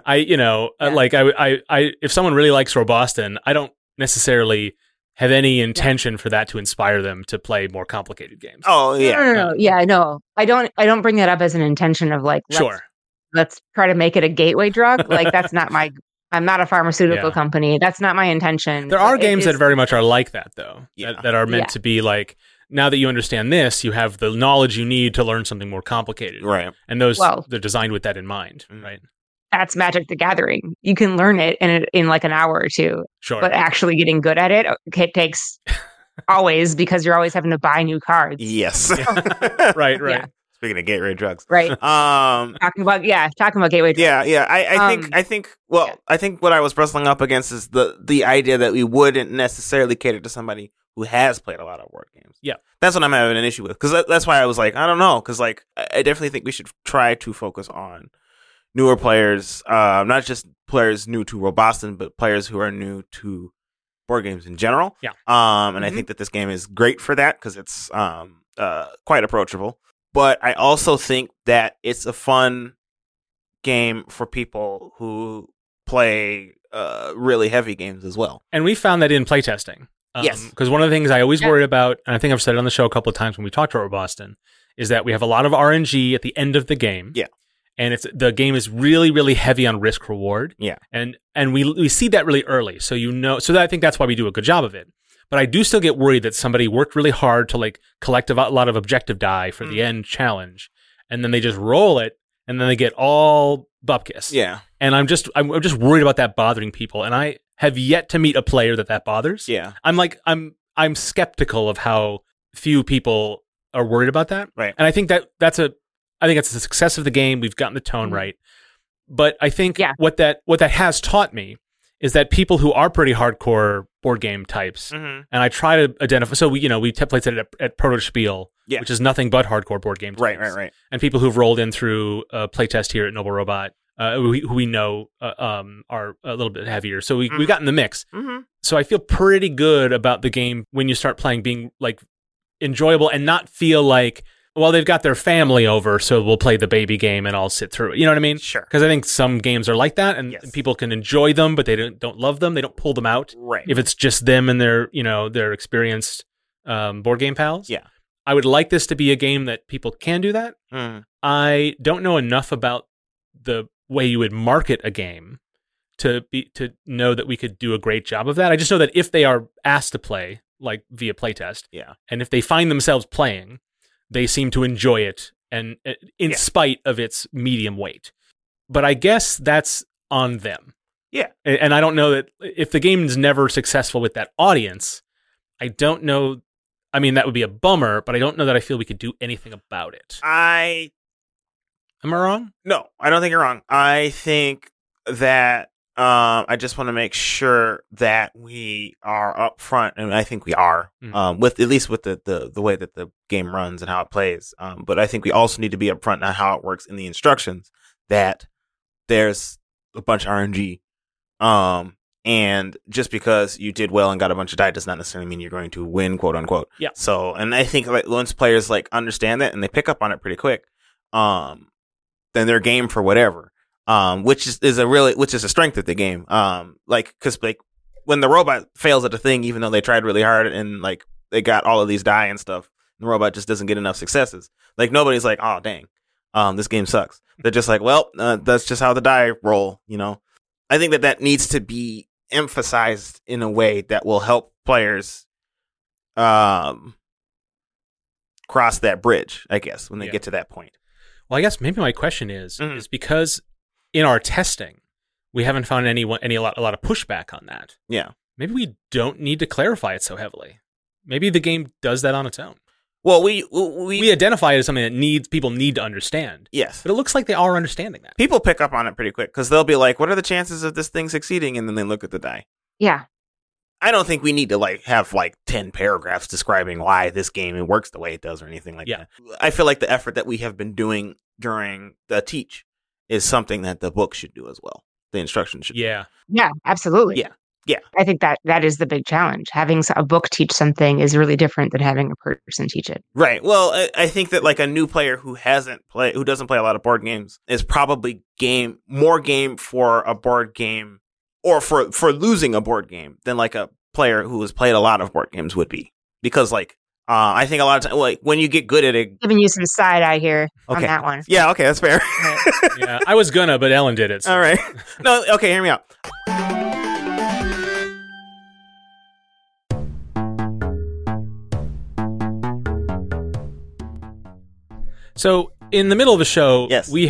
I if someone really likes Roboston, I don't necessarily have any intention for that to inspire them to play more complicated games. Oh yeah. No. Yeah, no. I don't bring that up as an intention of like, let's try to make it a gateway drug. Like that's not I'm not a pharmaceutical company. That's not my intention. There are games that very much are like that though. That are meant to be like, now that you understand this, you have the knowledge you need to learn something more complicated. Right. And they're designed with that in mind, right? That's Magic the Gathering. You can learn it in like an hour or two. Sure. But actually getting good at it takes always, because you're always having to buy new cards. Yes. Right. Yeah. Speaking of gateway drugs. Right. Talking about gateway drugs. Yeah. I think what I was wrestling up against is the idea that we wouldn't necessarily cater to somebody who has played a lot of board games. Yeah. That's what I'm having an issue with. Because that's why I was like, I don't know. Because like, I definitely think we should try to focus on newer players, not just players new to Roboston, but players who are new to board games in general. Yeah. And I think that this game is great for that because it's quite approachable. But I also think that it's a fun game for people who play really heavy games as well. And we found that in playtesting. Yes. Because one of the things I always worry about, and I think I've said it on the show a couple of times when we talked about Roboston, is that we have a lot of RNG at the end of the game. Yeah. And the game is really, really heavy on risk reward. Yeah. And we see that really early. So I think that's why we do a good job of it. But I do still get worried that somebody worked really hard to like collect a lot of objective die for the end challenge. and then they just roll it, and then they get all bupkis. Yeah. And I'm just worried about that bothering people, and I have yet to meet a player that bothers. Yeah. I'm skeptical of how few people are worried about that. Right. And I think that's a success of the game. We've gotten the tone right. But I think what that has taught me is that people who are pretty hardcore board game types, and I try to identify. So we played it at Protospiel, which is nothing but hardcore board game types. Right. And people who've rolled in through a playtest here at Noble Robot, who we know are a little bit heavier. So we got in the mix. So I feel pretty good about the game when you start playing being like enjoyable and not feel like, well, they've got their family over, so we'll play the baby game and I'll sit through it. You know what I mean? Sure. Because I think some games are like that, and people can enjoy them, but they don't love them. They don't pull them out. Right. If it's just them and their experienced board game pals. Yeah. I would like this to be a game that people can do that. I don't know enough about the way you would market a game to know that we could do a great job of that. I just know that if they are asked to play, like via playtest, and if they find themselves playing, they seem to enjoy it, and in spite of its medium weight. But I guess that's on them. Yeah. And I don't know that if the game is never successful with that audience, I don't know. I mean, that would be a bummer, but I don't know that I feel we could do anything about it. Am I wrong? No, I don't think you're wrong. I think that I just want to make sure that we are upfront, and I think we are, with at least with the way that the game runs and how it plays. But I think we also need to be upfront on how it works in the instructions, that there's a bunch of RNG. And just because you did well and got a bunch of die does not necessarily mean you're going to win, quote unquote. Yeah. So, and I think like once players like understand that and they pick up on it pretty quick, then they're game for whatever. Which is a strength of the game. Cause like when the robot fails at a thing, even though they tried really hard and like they got all of these die and stuff, the robot just doesn't get enough successes. Like nobody's like, oh dang, this game sucks. They're just like, well, that's just how the die roll, I think that needs to be emphasized in a way that will help players, cross that bridge, I guess, when they get to that point. Well, I guess maybe my question is because in our testing, we haven't found a lot of pushback on that. Yeah. Maybe we don't need to clarify it so heavily. Maybe the game does that on its own. Well, we identify it as something that people need to understand. Yes. But it looks like they are understanding that. People pick up on it pretty quick because they'll be like, what are the chances of this thing succeeding? And then they look at the die. Yeah. I don't think we need to have 10 paragraphs describing why this game works the way it does or anything like that. I feel like the effort that we have been doing during the teach is something that the book should do as well. The instructions should. Yeah. Yeah, absolutely. Yeah. Yeah. I think that is the big challenge. Having a book teach something is really different than having a person teach it. Right. Well, I think that a new player who doesn't play a lot of board games is probably more game for a board game or for losing a board game than a player who has played a lot of board games would be. Because I think a lot of times, when you get good at it, giving you some side eye here on that one. Yeah. Okay. That's fair. Right. Yeah. I was gonna, but Ellen did it. So. All right. No. Okay. Hear me out. So, in the middle of the show, yes. we've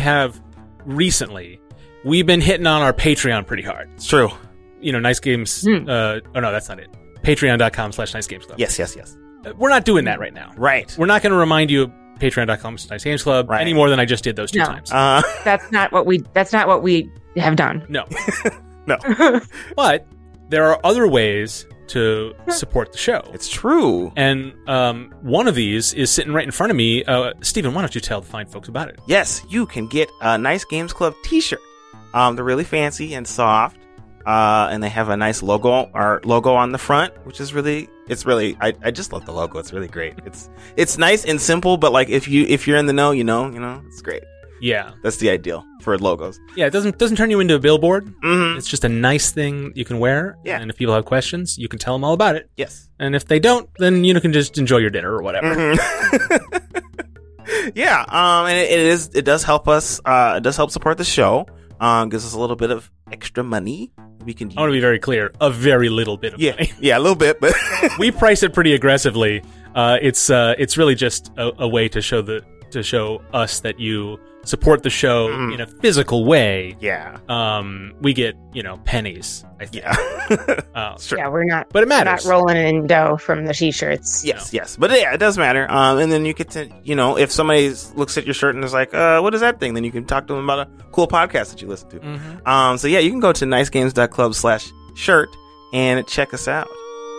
been hitting on our Patreon pretty hard. It's true. Nice Games. Oh, no, that's not it. Patreon.com/NiceGamesClub. Yes. We're not doing that right now. Right. We're not going to remind you of Patreon.com/NiceGamesClub any more than I just did those two times. That's not what we have done. No. No. But there are other ways to support the show. It's true. And one of these is sitting right in front of me. Stephen, why don't you tell the fine folks about it? Yes, you can get a Nice Games Club t-shirt. They're really fancy and soft. And they have a nice logo on the front, which is I just love the logo. It's really great. It's nice and simple, but if you're in the know, it's great. Yeah. That's the ideal for logos. Yeah, it doesn't turn you into a billboard. Mm-hmm. It's just a nice thing you can wear. Yeah. And if people have questions, you can tell them all about it. Yes. And if they don't, then you can just enjoy your dinner or whatever. Mm-hmm. Yeah. And it does help us. It does help support the show. Gives us a little bit of extra money we can use. I want to be very clear. A very little bit of money. Yeah, a little bit, but we price it pretty aggressively. It's really just a way to show the to show us that you support the show in a physical way, we get, pennies, I think. Yeah. Sure. Yeah, we're not, but it matters. We're not rolling in dough from the t-shirts. Yes. But yeah, it does matter. And then you get to, if somebody looks at your shirt and is like, what is that thing? Then you can talk to them about a cool podcast that you listen to. Mm-hmm. So yeah, you can go to nicegames.club/shirt and check us out.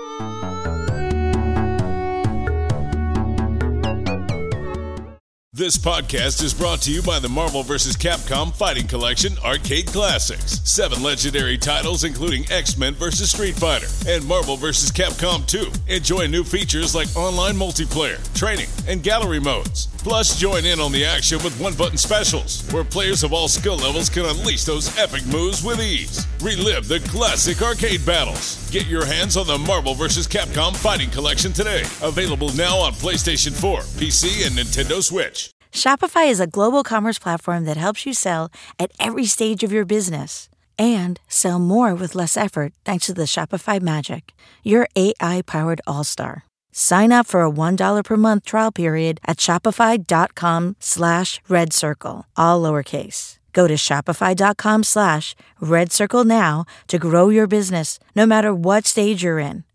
This podcast is brought to you by the Marvel vs. Capcom Fighting Collection Arcade Classics. 7 legendary titles including X-Men vs. Street Fighter and Marvel vs. Capcom 2. Enjoy new features like online multiplayer, training, and gallery modes. Plus, join in on the action with one-button specials, where players of all skill levels can unleash those epic moves with ease. Relive the classic arcade battles. Get your hands on the Marvel vs. Capcom Fighting Collection today. Available now on PlayStation 4, PC, and Nintendo Switch. Shopify is a global commerce platform that helps you sell at every stage of your business and sell more with less effort thanks to the Shopify Magic, your AI-powered all-star. Sign up for a $1 per month trial period at shopify.com/redcircle, all lowercase. Go to shopify.com/redcircle now to grow your business, no matter what stage you're in.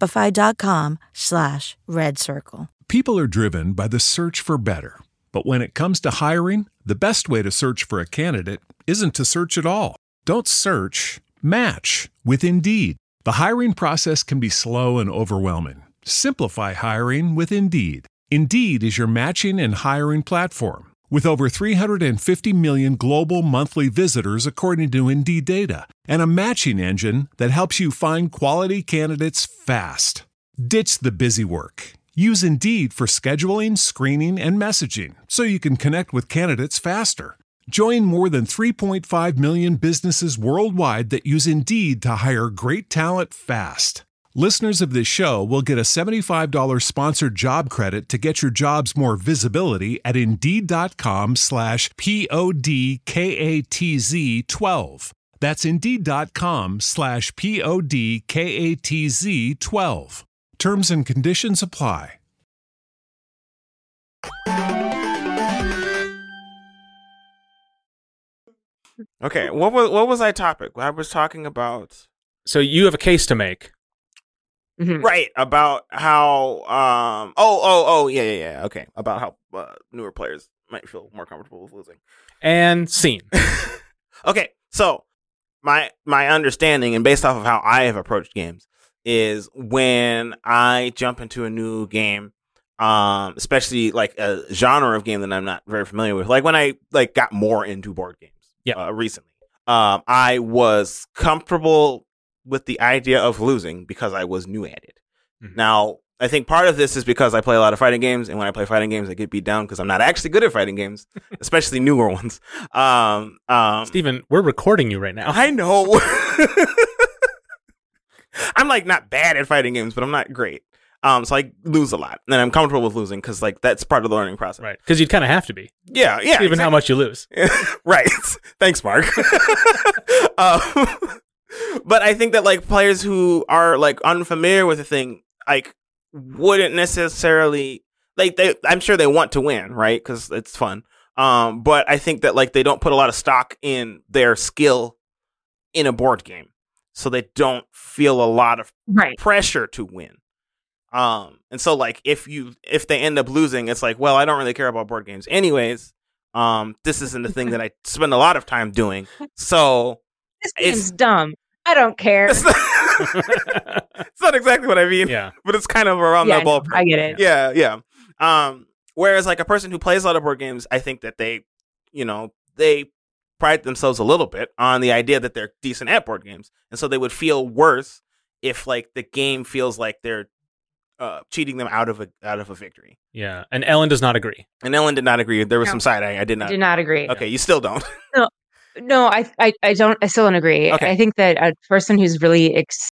Shopify.com/redcircle. People are driven by the search for better. But when it comes to hiring, the best way to search for a candidate isn't to search at all. Don't search, match with Indeed. The hiring process can be slow and overwhelming. Simplify hiring with Indeed. Indeed is your matching and hiring platform. With over 350 million global monthly visitors according to Indeed data, and a matching engine that helps you find quality candidates fast. Ditch the busy work. Use Indeed for scheduling, screening, and messaging so you can connect with candidates faster. Join more than 3.5 million businesses worldwide that use Indeed to hire great talent fast. Listeners of this show will get a $75 sponsored job credit to get your jobs more visibility at Indeed.com/PODKATZ12. That's Indeed.com/PODKATZ12. Terms and conditions apply. Okay, what was our topic? I was talking about. So you have a case to make, right? About how yeah. Okay, about how newer players might feel more comfortable with losing. And scene. Okay, so my understanding and based off of how I have approached games is when I jump into a new game, especially like a genre of game that I'm not very familiar with, like when I got more into board games recently, I was comfortable with the idea of losing because I was new at it. Mm-hmm. Now, I think part of this is because I play a lot of fighting games, and when I play fighting games, I get beat down because I'm not actually good at fighting games, especially newer ones. Steven, we're recording you right now. I know. I'm not bad at fighting games, but I'm not great. So I lose a lot, and I'm comfortable with losing because that's part of the learning process. Right? Because you'd kind of have to be. Yeah. Even exactly. How much you lose. Right. Thanks, Mark. But I think that players who are unfamiliar with the thing wouldn't necessarily I'm sure they want to win, right? Because it's fun. But I think that they don't put a lot of stock in their skill in a board game. So they don't feel a lot of pressure to win. And so if they end up losing, it's well, I don't really care about board games anyways. This isn't the thing that I spend a lot of time doing. So this game's dumb. I don't care. It's not exactly what I mean. Yeah. But it's kind of around that ballpark. I get it. Yeah. Whereas a person who plays a lot of board games, I think that they pride themselves a little bit on the idea that they're decent at board games, and so they would feel worse if the game feels like they're cheating them out of a victory. Yeah, and Ellen does not agree. And Ellen did not agree. There was some side eye. I did not. I did not agree. Okay, you still don't. No, I don't. I still don't agree. Okay. I think that a person who's really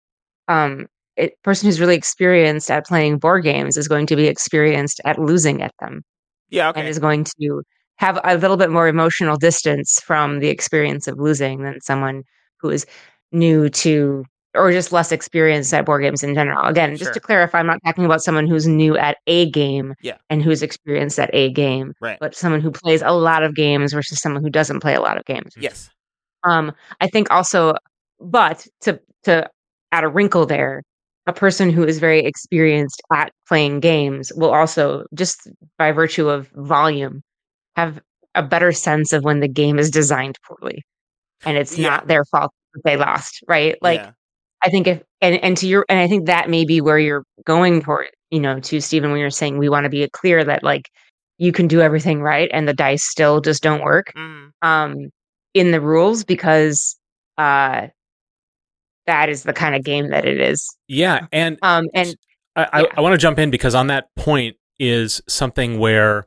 experienced at playing board games is going to be experienced at losing at them. Yeah, okay. And is going to have a little bit more emotional distance from the experience of losing than someone who is new to or just less experienced at board games in general. Again, just to clarify, I'm not talking about someone who's new at a game and who's experienced at a game, but someone who plays a lot of games versus someone who doesn't play a lot of games. Yes. I think also, but to add a wrinkle there, a person who is very experienced at playing games will also, just by virtue of volume, have a better sense of when the game is designed poorly and it's not their fault that they lost, right? Like, I think if, and I think that may be where you're going toward, to Stephen, when you're saying we want to be clear that like you can do everything right and the dice still just don't work in the rules, because that is the kind of game that it is. Yeah. And I want to jump in, because on that point is something where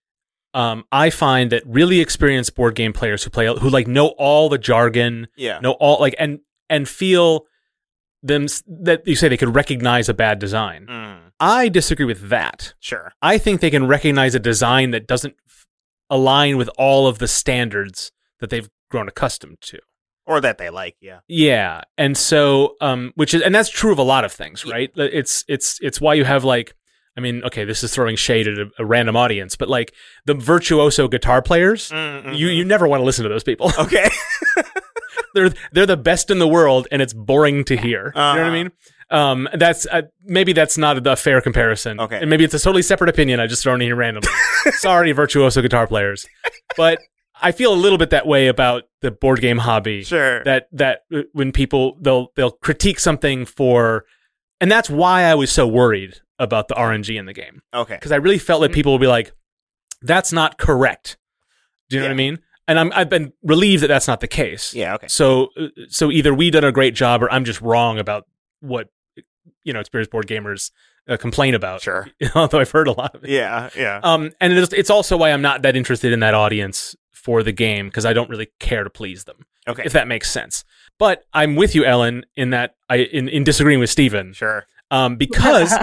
I find that really experienced board game players who like know all the jargon, know all like, and feel them that you say they could recognize a bad design. I disagree with that. Sure. I think they can recognize a design that doesn't align with all of the standards that they've grown accustomed to. Or that they like, Yeah. And so, and that's true of a lot of things, right? It's why you have like, I mean, okay, this is throwing shade at a random audience, but like the virtuoso guitar players, you never want to listen to those people. Okay. They're the best in the world, and it's boring to hear. You know what I mean? That's maybe that's not a fair comparison. Okay. And maybe it's a totally separate opinion I just thrown in here randomly. Sorry, virtuoso guitar players. But I feel a little bit that way about the board game hobby. Sure. That when people they'll critique something and that's why I was so worried about the RNG in the game. Okay. Because I really felt like people would be like, that's not correct. Do you know what I mean? And I've been relieved that that's not the case. Yeah, okay. So either we done a great job or I'm just wrong about what, experienced board gamers complain about. Sure. Although I've heard a lot of it. Yeah. And it's also why I'm not that interested in that audience for the game, because I don't really care to please them. Okay. If that makes sense. But I'm with you, Ellen, in that in disagreeing with Stephen. Sure. Because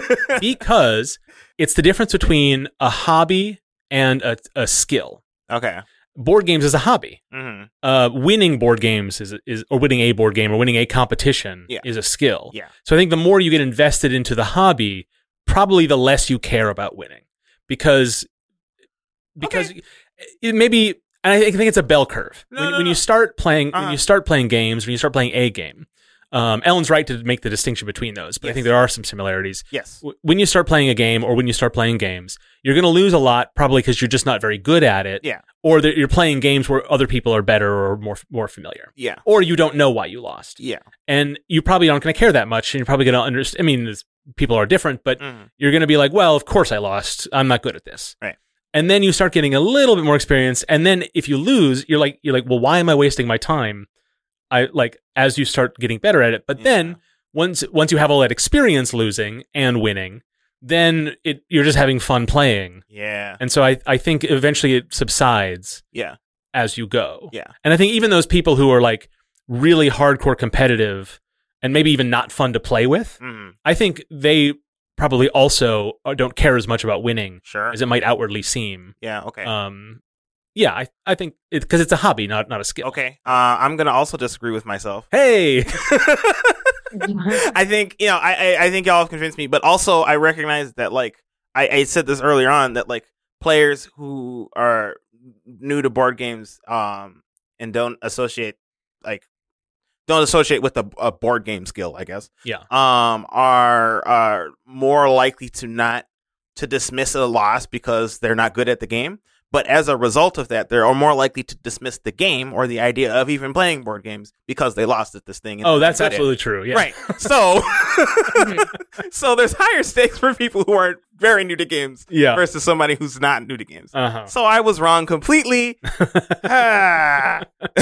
it's the difference between a hobby and a skill. Okay. Board games is a hobby. Winning board games or winning a board game or winning a competition is a skill. Yeah. So I think the more you get invested into the hobby, probably the less you care about winning, because it maybe, and I think it's a bell curve. When you start playing games, when you start playing a game. Ellen's right to make the distinction between those, but I think there are some similarities. Yes. When you start playing a game or when you start playing games, you're going to lose a lot, probably because you're just not very good at it. Yeah. Or that you're playing games where other people are better or more familiar. Yeah. Or you don't know why you lost. Yeah. And you probably aren't going to care that much, and you're probably going to understand. I mean, people are different, but you're going to be like, well, of course I lost. I'm not good at this. Right. And then you start getting a little bit more experience, and then if you lose, you're like, well, why am I wasting my time? As you start getting better at it. But then once you have all that experience losing and winning, then you're just having fun playing. Yeah. And so I think eventually it subsides. Yeah. As you go. Yeah. And I think even those people who are like really hardcore competitive and maybe even not fun to play with, I think they probably also don't care as much about winning as it might outwardly seem. Yeah. Okay. Yeah, I think because it's a hobby, not a skill. Okay. I'm going to also disagree with myself. Hey! I think, I think y'all have convinced me, but also I recognize that, like, I said this earlier on, that, like, players who are new to board games and don't associate with a board game skill, I guess. Yeah. Are more likely to dismiss a loss because they're not good at the game. But as a result of that, they're more likely to dismiss the game or the idea of even playing board games because they lost at this thing. Oh, that's absolutely true. Yeah. Right. So, so there's higher stakes for people who are very new to games versus somebody who's not new to games. So I was wrong completely. Hey,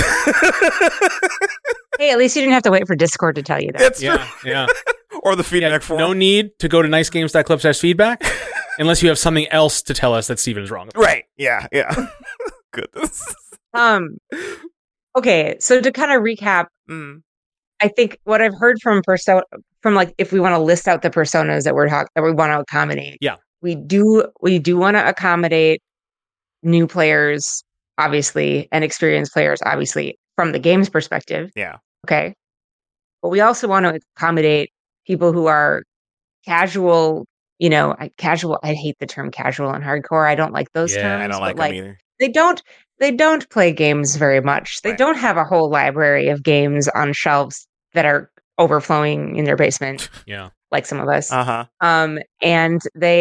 at least you didn't have to wait for Discord to tell you that. That's true. Yeah. Or the feedback form. No need to go to nicegames.club/feedback. Unless you have something else to tell us that Stephen's wrong about. Right. Yeah. Goodness. Okay, so to kind of recap, I think what I've heard from like, if we want to list out the personas that we want to accommodate. Yeah. We do want to accommodate new players, obviously, and experienced players, obviously, from the game's perspective. Yeah. Okay. but we also want to accommodate people who are casual, casual. I hate the term casual and hardcore. I don't like those terms. I don't like them either. They don't play games very much. They don't have a whole library of games on shelves that are overflowing in their basement. Yeah. Like some of us. Uh-huh.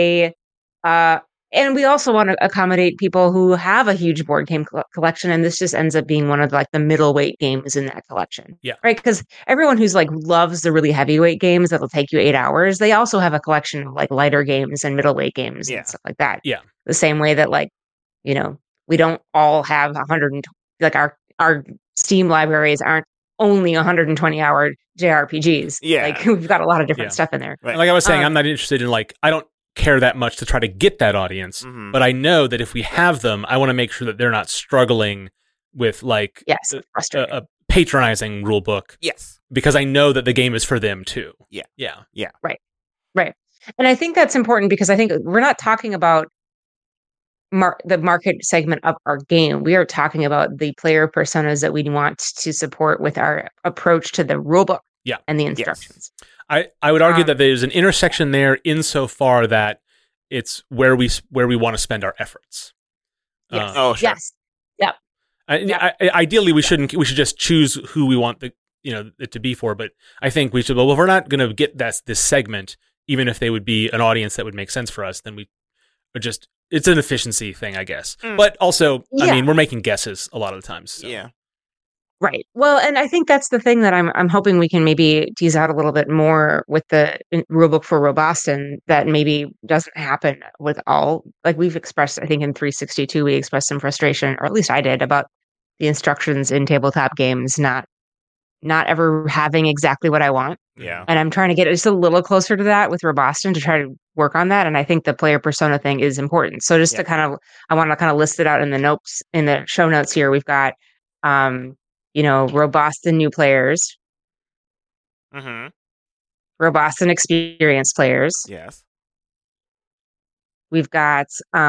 And we also want to accommodate people who have a huge board game collection, and this just ends up being one of like the middleweight games in that collection. Yeah. Right? Because everyone who's like loves the really heavyweight games that'll take you 8 hours, they also have a collection of like lighter games and middleweight games and stuff like that. Yeah. The same way that like, we don't all have 120, like our Steam libraries aren't only 120-hour JRPGs. Yeah. Like we've got a lot of different stuff in there. Right. Like I was saying, I'm not interested in I don't care that much to try to get that audience, but I know that if we have them, I want to make sure that they're not struggling with a patronizing rule book. Yes. Because I know that the game is for them too. Yeah. Right. And I think that's important because I think we're not talking about the market segment of our game. We are talking about the player personas that we want to support with our approach to the rulebook and the instructions. Yes. I would argue that there's an intersection there insofar that it's where we want to spend our efforts. Yes. Sure. Yes. Yep. Ideally, we should just choose who we want it to be for. But I think we should. Well, if we're not going to get this segment, even if they would be an audience that would make sense for us, then we are just. It's an efficiency thing, I guess. But also, I mean, we're making guesses a lot of the times. So. Yeah. Right. Well, and I think that's the thing that I'm hoping we can maybe tease out a little bit more with the rulebook for Roboston that maybe doesn't happen with all. Like we've expressed, I think in 362 we expressed some frustration, or at least I did, about the instructions in tabletop games not ever having exactly what I want. Yeah. And I'm trying to get just a little closer to that with Roboston to try to work on that. And I think the player persona thing is important. So just to I want to kind of list it out in the show notes here. We've got Roboston new players, Roboston experienced players. Yes. We've got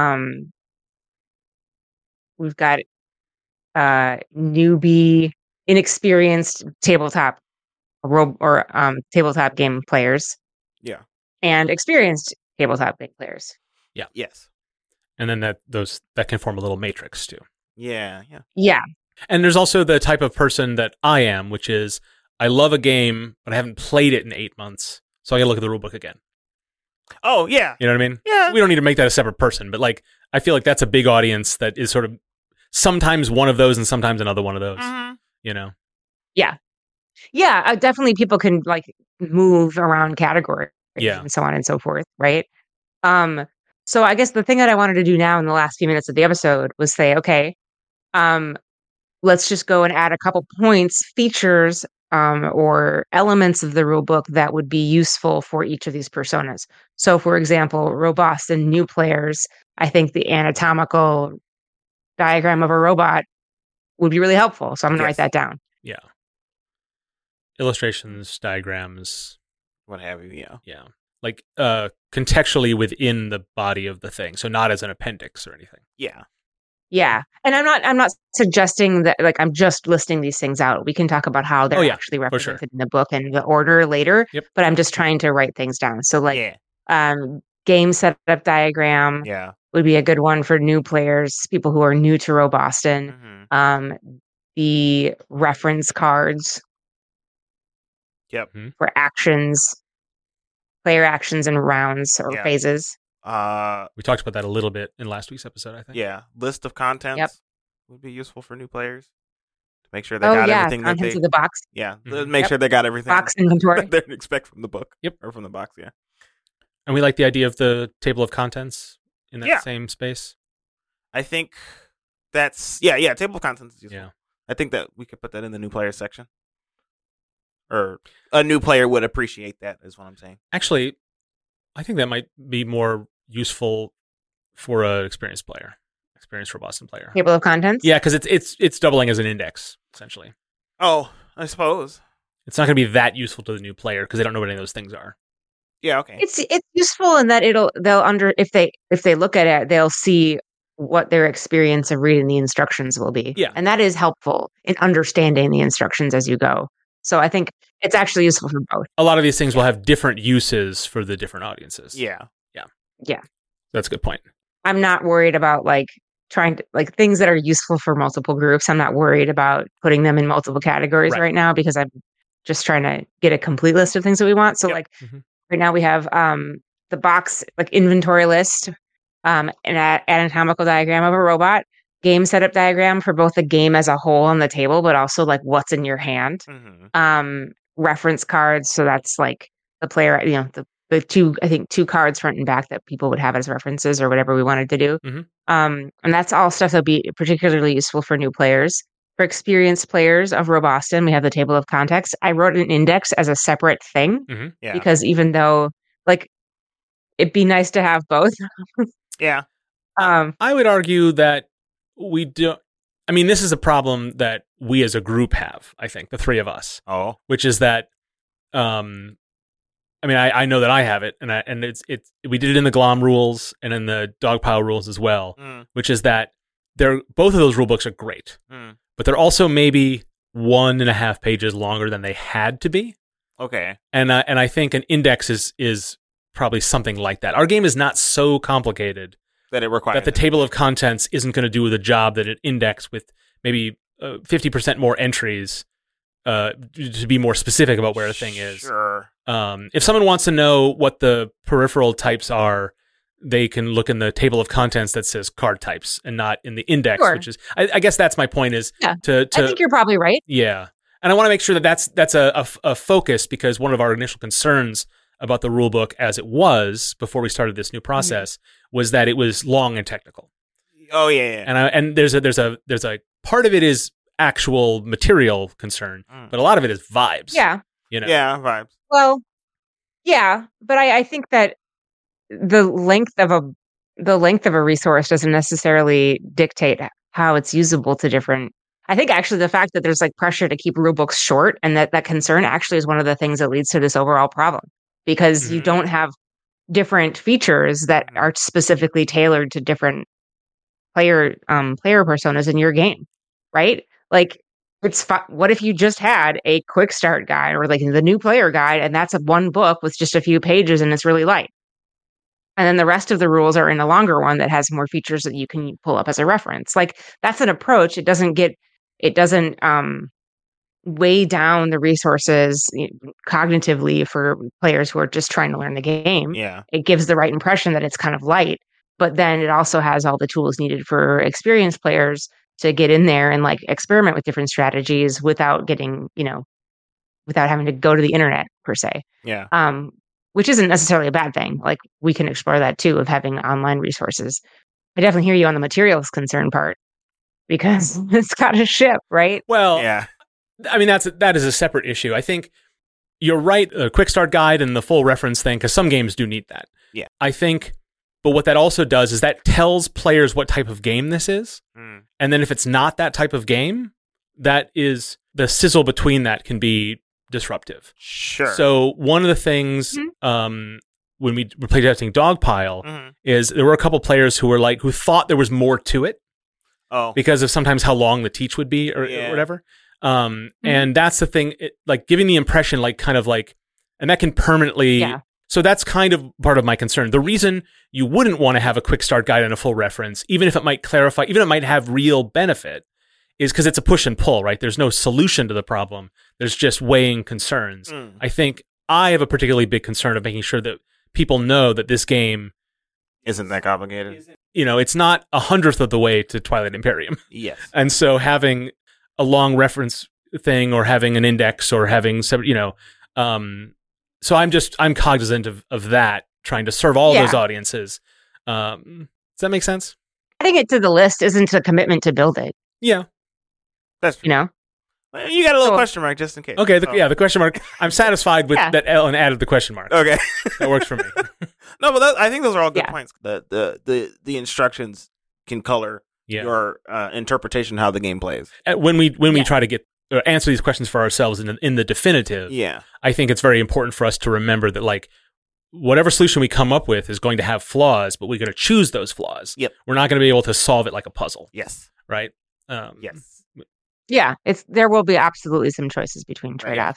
newbie, inexperienced tabletop tabletop game players. Yeah. And experienced tabletop game players. Yeah. Yes. And then that can form a little matrix too. Yeah. And there's also the type of person that I am, which is I love a game, but I haven't played it in 8 months, so I got to look at the rulebook again. Oh, yeah. You know what I mean? Yeah. We don't need to make that a separate person, but I feel like that's a big audience that is sort of sometimes one of those and sometimes another one of those. Yeah. Definitely people can move around categories and so on and so forth, right? So I guess the thing that I wanted to do now in the last few minutes of the episode was say, okay, let's just go and add a couple points, features, or elements of the rulebook that would be useful for each of these personas. So, for example, robust and new players, I think the anatomical diagram of a robot would be really helpful. So I'm going to write that down. Yeah. Illustrations, diagrams, what have you, Yeah. Contextually within the body of the thing. So not as an appendix or anything. Yeah. Yeah. And I'm not suggesting that I'm just listing these things out. We can talk about how they're actually represented in the book and the order later. Yep. But I'm just trying to write things down. So game setup diagram would be a good one for new players, people who are new to Roboston. The reference cards. Yep. For actions, player actions and rounds or phases. We talked about that a little bit in last week's episode, I think. Yeah. List of contents would be useful for new players to make sure they got everything that contents of the box. Yeah. Make sure they got everything. Box inventory. That they expect from the book. Yep. Or from the box, yeah. And we like the idea of the table of contents in that same space. I think that's table of contents is useful. Yeah. I think that we could put that in the new player section. Or a new player would appreciate that, is what I'm saying. Actually, I think that might be more useful for an experienced Roboston player. Table of contents? Yeah, because it's doubling as an index, essentially. Oh, I suppose. It's not going to be that useful to the new player because they don't know what any of those things are. Yeah, okay. It's useful in that if they look at it, they'll see what their experience of reading the instructions will be. Yeah. And that is helpful in understanding the instructions as you go. So I think it's actually useful for both. A lot of these things will have different uses for the different audiences. Yeah. That's a good point. I'm not worried about like trying to like things that are useful for multiple groups. I'm not worried about putting them in multiple categories right now because I'm just trying to get a complete list of things that we want. So like right now we have the box like inventory list, an anatomical diagram of a robot, game setup diagram for both the game as a whole on the table, but also like what's in your hand. Reference cards. So that's like the player, the two cards front and back that people would have as references or whatever we wanted to do. And that's all stuff that'll be particularly useful for new players. For experienced players of Roboston, we have the table of context. I wrote an index as a separate thing because even though like it'd be nice to have both. I would argue that we don't. I mean, this is a problem that we as a group have, I think, the three of us. Oh. Which is that I mean, I know that I have it, and we did it in the Glom rules and in the Dogpile rules as well, which is that both of those rule books are great, but they're also maybe 1.5 pages longer than they had to be. Okay. And I think an index is probably something like that. Our game is not so complicated that it requires that the table of contents isn't going to do the job that an index with maybe 50% more entries to be more specific about where a thing is. Sure. If someone wants to know what the peripheral types are, they can look in the table of contents that says card types and not in the index, which is, I guess that's my point is to I think you're probably right. Yeah. And I want to make sure that that's a focus because one of our initial concerns about the rule book as it was before we started this new process was that it was long and technical. Oh yeah. And there's a part of it is actual material concern, but a lot of it is vibes. Yeah. Yeah, vibes. Well, yeah, but I think that the length of a resource doesn't necessarily dictate how it's usable to different. I think actually the fact that there's like pressure to keep rule books short and that concern actually is one of the things that leads to this overall problem because you don't have different features that are specifically tailored to different player personas in your game, right? Like what if you just had a quick start guide or like the new player guide and that's one book with just a few pages and it's really light. And then the rest of the rules are in a longer one that has more features that you can pull up as a reference. Like that's an approach. It doesn't weigh down the resources cognitively for players who are just trying to learn the game. Yeah. It gives the right impression that it's kind of light, but then it also has all the tools needed for experienced players to get in there and like experiment with different strategies without getting, without having to go to the internet per se. Yeah. Which isn't necessarily a bad thing. Like we can explore that too of having online resources. I definitely hear you on the materials concern part because it's got to ship, right? Well, yeah. I mean, that is a separate issue. I think you're right. A quick start guide and the full reference thing, because some games do need that. Yeah. I think, but what that also does is that tells players what type of game this is. And then if it's not that type of game, that is the sizzle between that can be disruptive. Sure. So one of the things when we were playtesting Dogpile is there were a couple players who thought there was more to it. Oh. Because of sometimes how long the teach would be or whatever. And that's the thing, like giving the impression and that can permanently. Yeah. So that's kind of part of my concern. The reason you wouldn't want to have a quick start guide and a full reference, even if it might clarify, even if it might have real benefit, is because it's a push and pull, right? There's no solution to the problem. There's just weighing concerns. I think I have a particularly big concern of making sure that people know that this game isn't that complicated. It's not 1/100th of the way to Twilight Imperium. Yes. And so having a long reference thing or having an index or having some, so I'm cognizant of that, trying to serve all those audiences. Does that make sense? Adding it to the list isn't a commitment to build it. Yeah. That's true. You got a little question mark just in case. Okay, the question mark. I'm satisfied with that Ellen added the question mark. Okay. That works for me. No, but I think those are all good points. The instructions can color your interpretation of how the game plays. When we try to get answer these questions for ourselves in the definitive, I think it's very important for us to remember that whatever solution we come up with is going to have flaws, but we're going to choose those flaws. Yep. We're not going to be able to solve it like a puzzle. Yes. Right? Yes. Yeah, there will be absolutely some choices between trade-offs.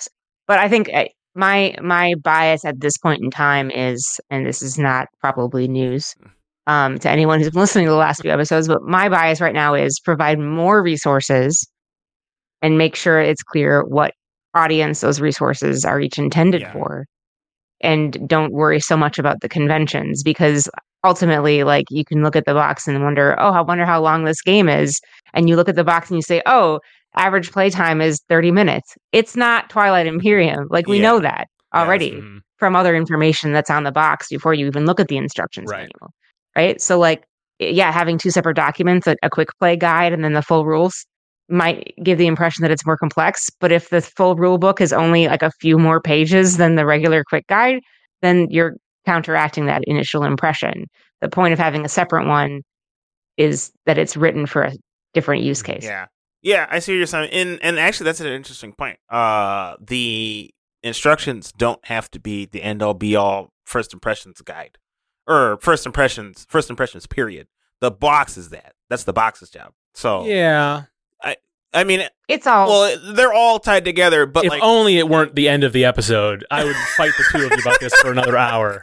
But I think my bias at this point in time is, and this is not probably news to anyone who's been listening to the last few episodes, but my bias right now is provide more resources and make sure it's clear what audience those resources are each intended for. And don't worry so much about the conventions, because ultimately, like, you can look at the box and wonder, I wonder how long this game is. And you look at the box and you say, average playtime is 30 minutes. It's not Twilight Imperium. Like, we know that already from other information that's on the box before you even look at the instructions manual. Right. So, like, having two separate documents, a quick play guide and then the full rules, might give the impression that it's more complex. But if the full rule book is only like a few more pages than the regular quick guide, then you're counteracting that initial impression. The point of having a separate one is that it's written for a different use case. Yeah, I see what you're saying. And actually, that's an interesting point. The instructions don't have to be the end all be all first impressions guide or first impressions period. The box is that. That's the box's job. So yeah. I mean, it's all. Well, they're all tied together. But if only it weren't the end of the episode, I would fight the two of you about this for another hour.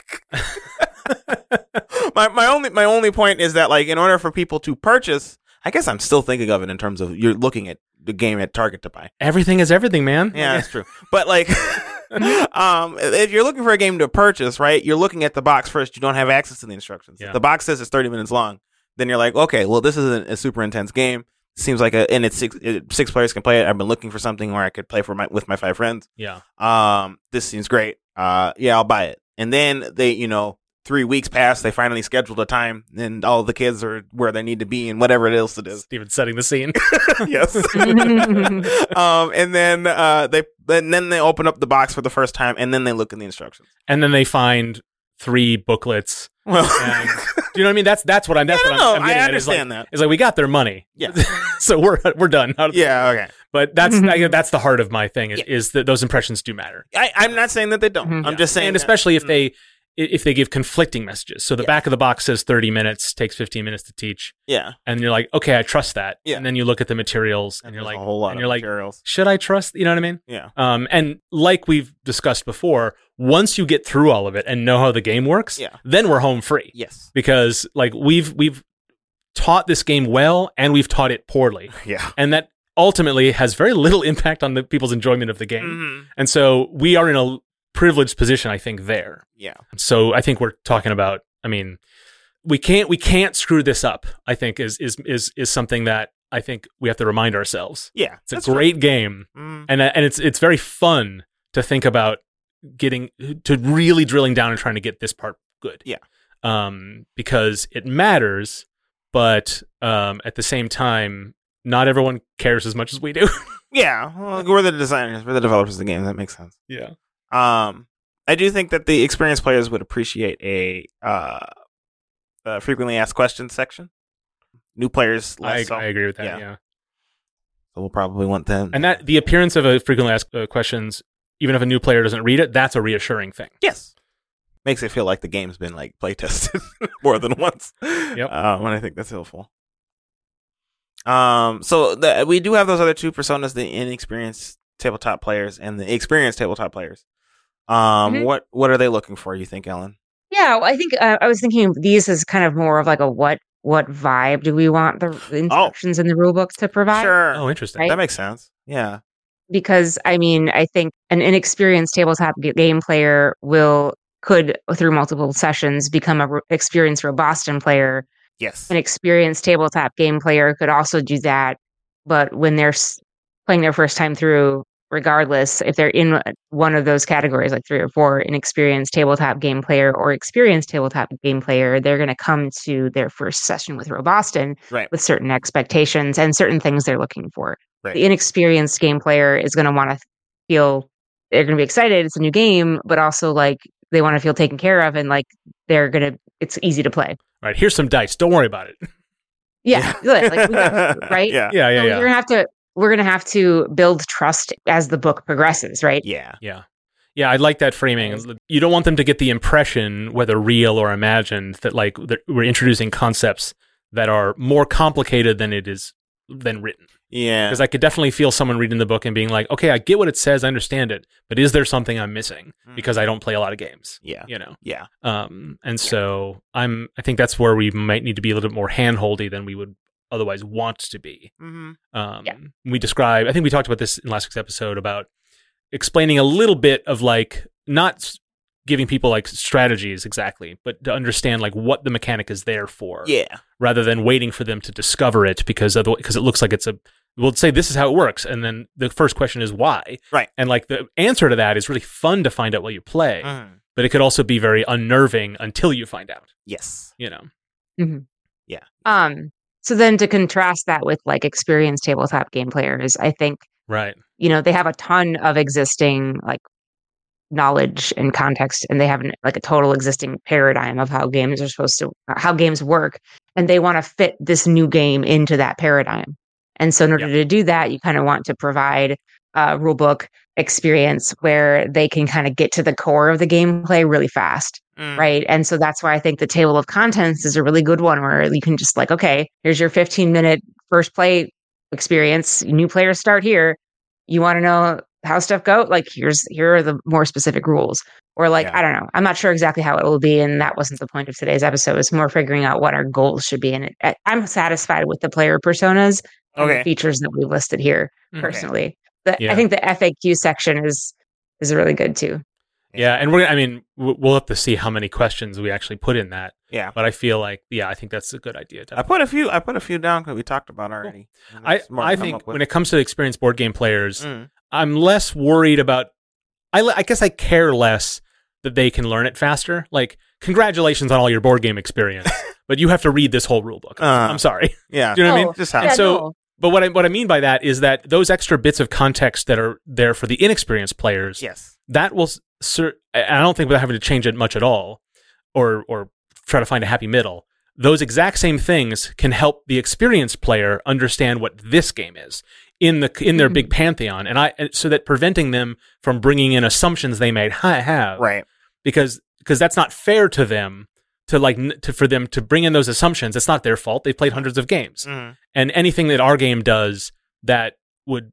my only point is that, like, in order for people to purchase, I guess I'm still thinking of it in terms of you're looking at the game at Target to buy. Everything is everything, man. Yeah, that's true. But like, if you're looking for a game to purchase, right, you're looking at the box first. You don't have access to the instructions. Yeah. If the box says it's 30 minutes long, then you're like, okay, well, this isn't a super intense game. Seems like and it's six players can play it. I've been looking for something where I could play with my 5 friends. Yeah. This seems great. I'll buy it. And then they, 3 weeks pass. They finally scheduled a time, and all the kids are where they need to be, and whatever else it is. Steven setting the scene. Yes. And then they open up the box for the first time, and then they look in the instructions, and then they find 3 booklets. Well, do you know what I mean? That's what I'm getting I at. Understand that. It's like we got their money. Yeah. So we're done. Yeah. Okay. But that's the heart of my thing is that those impressions do matter. I'm not saying that they don't. I'm just saying, and especially if they give conflicting messages. So the back of the box says 30 minutes, takes 15 minutes to teach. Yeah. And you're like, okay, I trust that. Yeah. And then you look at the materials and you're like, a whole lot of materials. Should I trust? You know what I mean? Yeah. And like we've discussed before, once you get through all of it and know how the game works, then we're home free. Yes. Because like we've taught this game well and we've taught it poorly. Yeah. And that ultimately has very little impact on the people's enjoyment of the game. Mm-hmm. And so we are in a privileged position, I think, there. Yeah. So I think we're talking about, I mean, we can't screw this up, I think is something that I think we have to remind ourselves. Yeah. It's a great game. Mm. And it's very fun to think about really drilling down and trying to get this part good. Yeah. Because it matters, but at the same time, not everyone cares as much as we do. Yeah. Well, we're the designers, we're the developers of the game. That makes sense. Yeah. I do think that the experienced players would appreciate a frequently asked questions section. New players less so. I agree with that, yeah. So we'll probably want them. And that the appearance of a frequently asked questions, even if a new player doesn't read it, that's a reassuring thing. Yes. Makes it feel like the game's been like play tested more than once. Yep. When I think that's helpful. So we do have those other two personas, the inexperienced tabletop players and the experienced tabletop players. What are they looking for, you think, Ellen? Yeah, well, I think I was thinking of these as kind of more of like a what vibe do we want the instructions in the rulebook to provide? Sure. Oh, interesting. Right? That makes sense. Yeah. Because I mean, I think an inexperienced tabletop game player could through multiple sessions become a experienced Boston player. Yes. An experienced tabletop game player could also do that, but when they're playing their first time through, regardless if they're in one of those categories, like 3 or 4, inexperienced tabletop game player or experienced tabletop game player, they're going to come to their first session with Boston with certain expectations and certain things they're looking for. Right. The inexperienced game player is going to want to feel they're going to be excited. It's a new game, but also like they want to feel taken care of and like it's easy to play. Right. Here's some dice. Don't worry about it. Yeah. Good. Like, we got, right. Yeah. So we're going to have to build trust as the book progresses, right? Yeah. Yeah. Yeah, I like that framing. You don't want them to get the impression, whether real or imagined, that we're introducing concepts that are more complicated than written. Yeah. Because I could definitely feel someone reading the book and being like, okay, I get what it says, I understand it, but is there something I'm missing? Because I don't play a lot of games. Yeah. You know? Yeah. And so I think that's where we might need to be a little bit more handholdy than we would otherwise want to be. We describe, I think we talked about this in last week's episode about explaining a little bit of like, not giving people like strategies exactly, but to understand like what the mechanic is there for. Yeah. Rather than waiting for them to discover it because it looks like we'll say this is how it works. And then the first question is why. Right. And like the answer to that is really fun to find out while you play, but it could also be very unnerving until you find out. Yes. You know? Mm-hmm. Yeah. So then to contrast that with like experienced tabletop game players, I think, right. They have a ton of existing like knowledge and context, and they have like a total existing paradigm of how games work, and they want to fit this new game into that paradigm. And so in order to do that, you kind of want to provide a rule book experience where they can kind of get to the core of the gameplay really fast. Right. And so that's why I think the table of contents is a really good one where you can just like, okay, here's your 15-minute first play experience. New players start here. You want to know how stuff go? Like, here are the more specific rules. Or like, I don't know. I'm not sure exactly how it will be. And that wasn't the point of today's episode. It's more figuring out what our goals should be. And I'm satisfied with the player personas and the features that we've listed here personally. I think the FAQ section is really good too. Yeah, and we'll have to see how many questions we actually put in that. Yeah, but I feel like I think that's a good idea. I put a few down because we talked about already. Cool. I think when it comes to experienced board game players, I'm less worried about. I guess I care less that they can learn it faster. Like, congratulations on all your board game experience, but you have to read this whole rule book. I'm sorry. Yeah, do you know what I mean? Just But what I mean by that is that those extra bits of context that are there for the inexperienced players, that will. I don't think we're having to change it much at all, or try to find a happy middle. Those exact same things can help the experienced player understand what this game is in their big pantheon, and so that preventing them from bringing in assumptions they may have, right? Because that's not fair to them. For them to bring in those assumptions, it's not their fault. They've played hundreds of games, and anything that our game does that would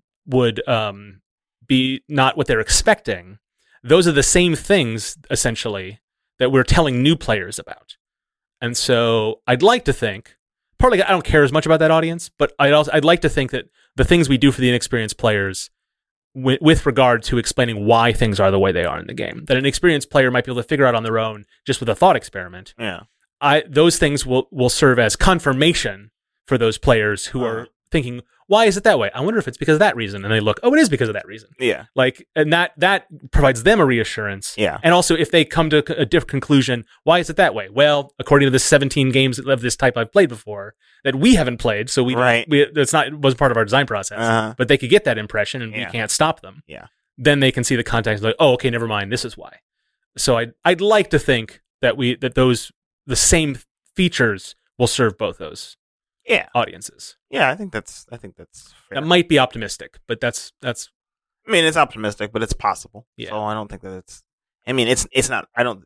be not what they're expecting. Those are the same things essentially that we're telling new players about, and so I'd like to think. Partly, I don't care as much about that audience, but I'd like to think that the things we do for the inexperienced players, with regard to explaining why things are the way they are in the game, that an experienced player might be able to figure out on their own just with a thought experiment. Yeah, those things will serve as confirmation for those players who are thinking, why is it that way? I wonder if it's because of that reason. And they look, it is because of that reason. Yeah. And that provides them a reassurance. Yeah. And also, if they come to a different conclusion, why is it that way? Well, according to the 17 games of this type I've played before that we haven't played, so it wasn't part of our design process, but they could get that impression and we can't stop them. Yeah. Then they can see the context like, okay, never mind, this is why. So I'd like to think that the same features will serve both those audiences. Yeah, I think that's fair. That might be optimistic, but that's. I mean, it's optimistic, but it's possible. Yeah. So I don't think that it's. I mean, it's not.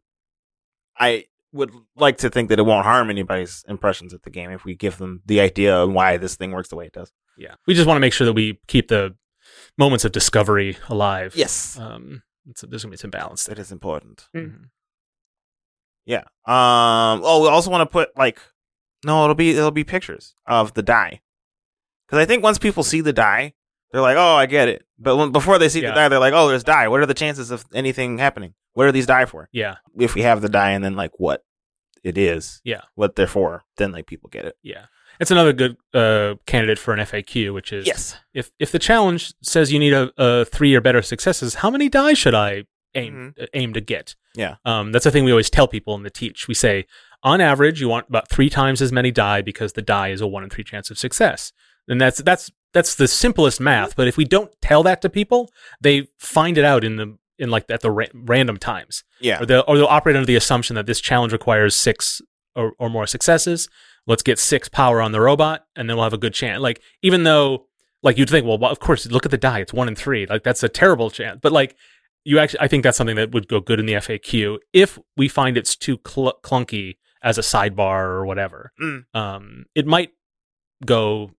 I would like to think that it won't harm anybody's impressions of the game if we give them the idea of why this thing works the way it does. Yeah, we just want to make sure that we keep the moments of discovery alive. Yes. There's gonna be some balance. That is important. Mm-hmm. Yeah. We also want to put it'll be pictures of the die. Because I think once people see the die, they're like, oh, I get it. But before they see the die, they're like, oh, there's die. What are the chances of anything happening? What are these die for? Yeah. If we have the die and then like what it is, what they're for, then like people get it. Yeah. It's another good candidate for an FAQ, which is if the challenge says you need a 3 or better successes, how many die should I aim to get? Yeah. That's the thing we always tell people in the teach. We say, on average, you want about 3 times as many die because the die is a 1 in 3 chance of success. And that's the simplest math. But if we don't tell that to people, they find it out at the random times. Yeah. Or they'll operate under the assumption that this challenge requires 6 or more successes. Let's get 6 power on the robot, and then we'll have a good chance. Like, even though, like, you'd think, well, of course, look at the die. It's 1 in 3. Like, that's a terrible chance. But like, I think that's something that would go good in the FAQ if we find it's too clunky as a sidebar or whatever. It might go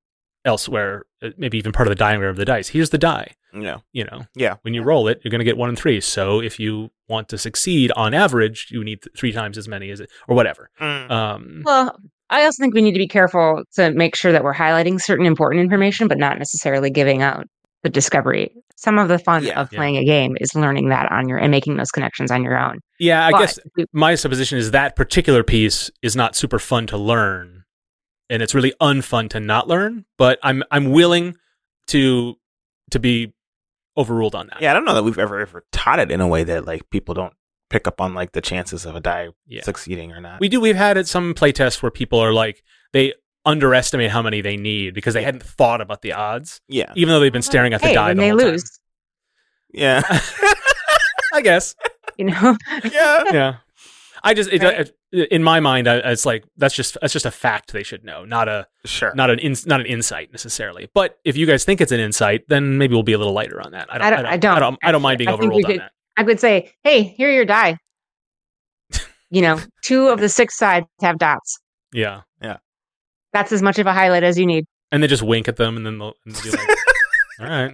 elsewhere, maybe even part of the diagram of the dice. Here's the die. Yeah. When you roll it, you're going to get 1 and 3. So if you want to succeed on average, you need 3 times as many as it, or whatever. Well, I also think we need to be careful to make sure that we're highlighting certain important information, but not necessarily giving out the discovery. Some of the fun of playing a game is learning that on your and making those connections on your own. Yeah, I guess my supposition is that particular piece is not super fun to learn, and it's really unfun to not learn. But I'm willing to be overruled on that. Yeah, I don't know that we've ever taught it in a way that like people don't pick up on like the chances of a die succeeding or not. We've had at some playtests where people are like they underestimate how many they need because they hadn't thought about the odds. Yeah. Even though they've been staring at the die the whole whole lose. time. Yeah. I guess. Yeah. Yeah. I just in my mind it's like that's just a fact they should know, not an insight necessarily. But if you guys think it's an insight, then maybe we'll be a little lighter on that. I don't mind being overruled on that. I could say, "Hey, here are your die." 2 of the 6 sides have dots. Yeah. Yeah. That's as much of a highlight as you need. And they just wink at them, and then they'll be like, "All right."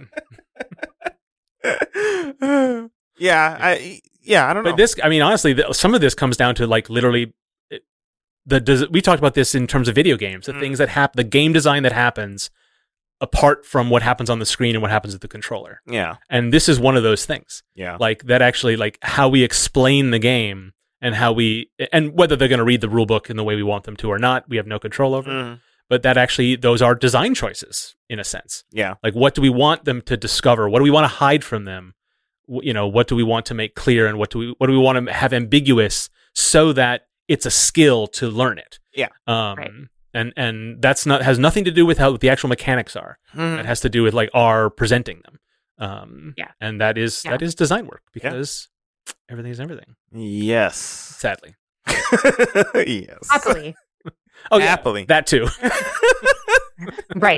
I don't know. But this, I mean, honestly, some of this comes down to like literally. We talked about this in terms of video games. The things that happen, the game design that happens, apart from what happens on the screen and what happens with the controller. Yeah. And this is one of those things. Yeah. Like that actually, like how we explain the game and and whether they're going to read the rule book in the way we want them to or not, we have no control over. But that actually, those are design choices in a sense. Yeah. Like what do we want them to discover? What do we want to hide from them? What do we want to make clear and what do we want to have ambiguous so that it's a skill to learn it? Yeah. Right. And that's has nothing to do with how the actual mechanics are. It has to do with like our presenting them. And that is design work because everything is everything. Yes. Sadly. Yes. Happily. Oh, yeah, happily. That too. Right.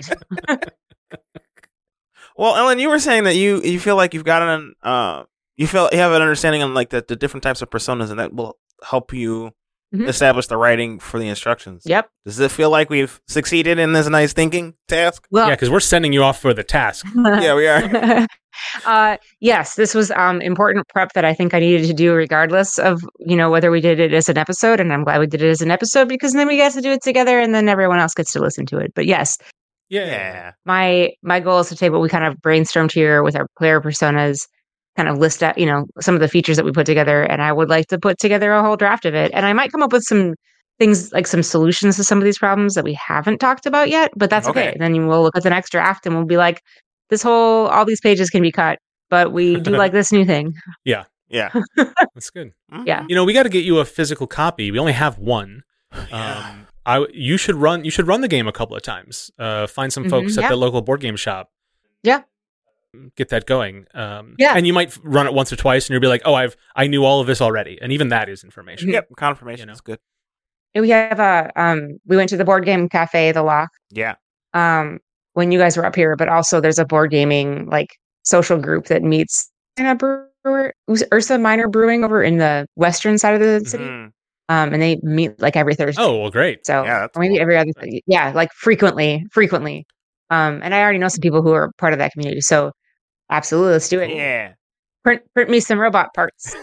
Well, Ellen, you were saying that you feel like you've got you have an understanding on like the different types of personas, and that will help you establish the writing for the instructions. Yep. Does it feel like we've succeeded in this nice thinking task? Well, yeah, because we're sending you off for the task. Yeah, we are. Yes, this was important prep that I think I needed to do regardless of, whether we did it as an episode. And I'm glad we did it as an episode because then we get to do it together and then everyone else gets to listen to it. But yes. Yeah. My goal is to take what we kind of brainstormed here with our player personas, kind of list out, some of the features that we put together. And I would like to put together a whole draft of it. And I might come up with some things like some solutions to some of these problems that we haven't talked about yet, but that's okay. Then we'll look at the next draft and we'll be like, all these pages can be cut, but we do like this new thing. Yeah. Yeah. That's good. Yeah. We got to get you a physical copy. We only have one. You should run the game a couple of times. Find some folks at the local board game shop. Yeah. Get that going. And you might run it once or twice and you'll be like, oh, I knew all of this already. And even that is information. Yep. Confirmation is good. And we have we went to the board game cafe, The Lock. Yeah. When you guys were up here, but also there's a board gaming like social group that meets in a brewer, Ursa Minor Brewing over in the western side of the city. And they meet like every Thursday. Oh, well, great. So or maybe every other thing. Yeah, like frequently. And I already know some people who are part of that community. So absolutely, let's do it. Yeah. Print me some robot parts.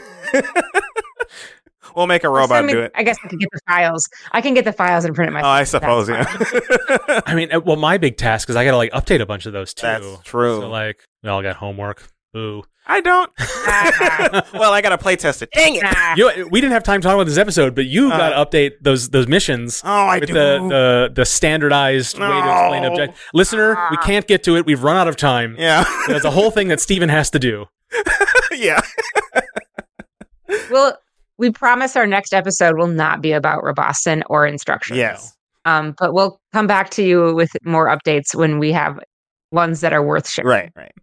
We'll make a robot do it. I guess I can get the files. I can get the files and print it myself. Oh, I suppose, yeah. I mean, well, my big task is I got to like update a bunch of those too. That's true. So like, we all got homework. Boo. I don't. Well, I got to play test it. Dang it. We didn't have time to talk about this episode, but you got to update those missions. Oh, I with do. The standardized way to explain object. Listener, we can't get to it. We've run out of time. Yeah. There's a whole thing that Steven has to do. Yeah. Well, we promise our next episode will not be about Roboston or instructions. Yes. But we'll come back to you with more updates when we have ones that are worth sharing. Right.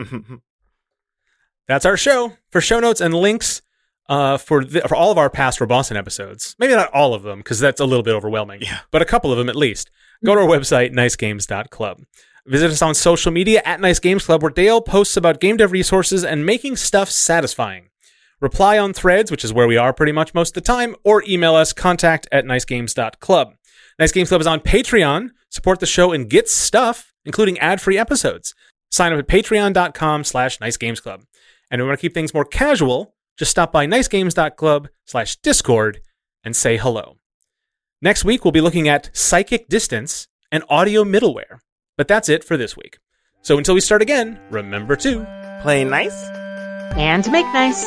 That's our show. For show notes and links for all of our past Roboston episodes, maybe not all of them because that's a little bit overwhelming, but a couple of them at least, go to our website, nicegames.club. Visit us on social media at Nice Games Club, where Dale posts about game dev resources and making stuff satisfying. Reply on Threads, which is where we are pretty much most of the time, or email us, contact@nicegames.club. Nice Games Club is on Patreon. Support the show and get stuff including ad-free episodes. Sign up at patreon.com/nicegamesclub. And if you want to keep things more casual, just stop by nicegames.club/discord and say hello. Next week, we'll be looking at psychic distance and audio middleware. But that's it for this week. So until we start again, remember to play nice and make nice.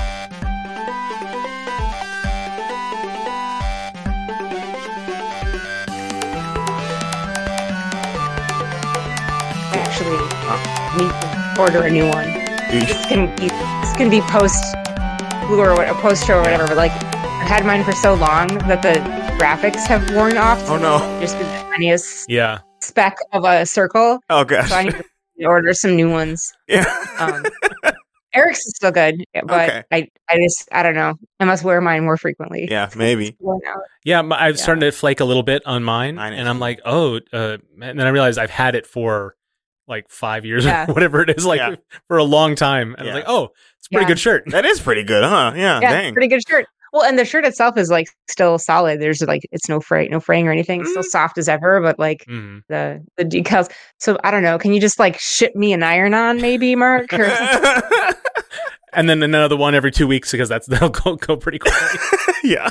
Actually, need to order a new one. This can be post-blue or post-show or whatever, but like I had mine for so long that the graphics have worn off. Oh no! Just the tiniest speck of a circle. Oh gosh! So I need to order some new ones. Yeah. Eric's is still good, but I don't know. I must wear mine more frequently. Yeah, maybe. Yeah, I'm starting to flake a little bit on mine, and I'm like, and then I realized I've had it for like 5 years or whatever it is, for a long time. And I was like, oh, it's a pretty good shirt. That is pretty good, huh? Yeah, dang. Pretty good shirt. Well, and the shirt itself is like still solid. There's like, it's no fraying or anything. It's still soft as ever, but like the decals. So I don't know. Can you just like ship me an iron-on maybe, Mark? Or and then another one every 2 weeks because that'll go pretty quickly. Yeah.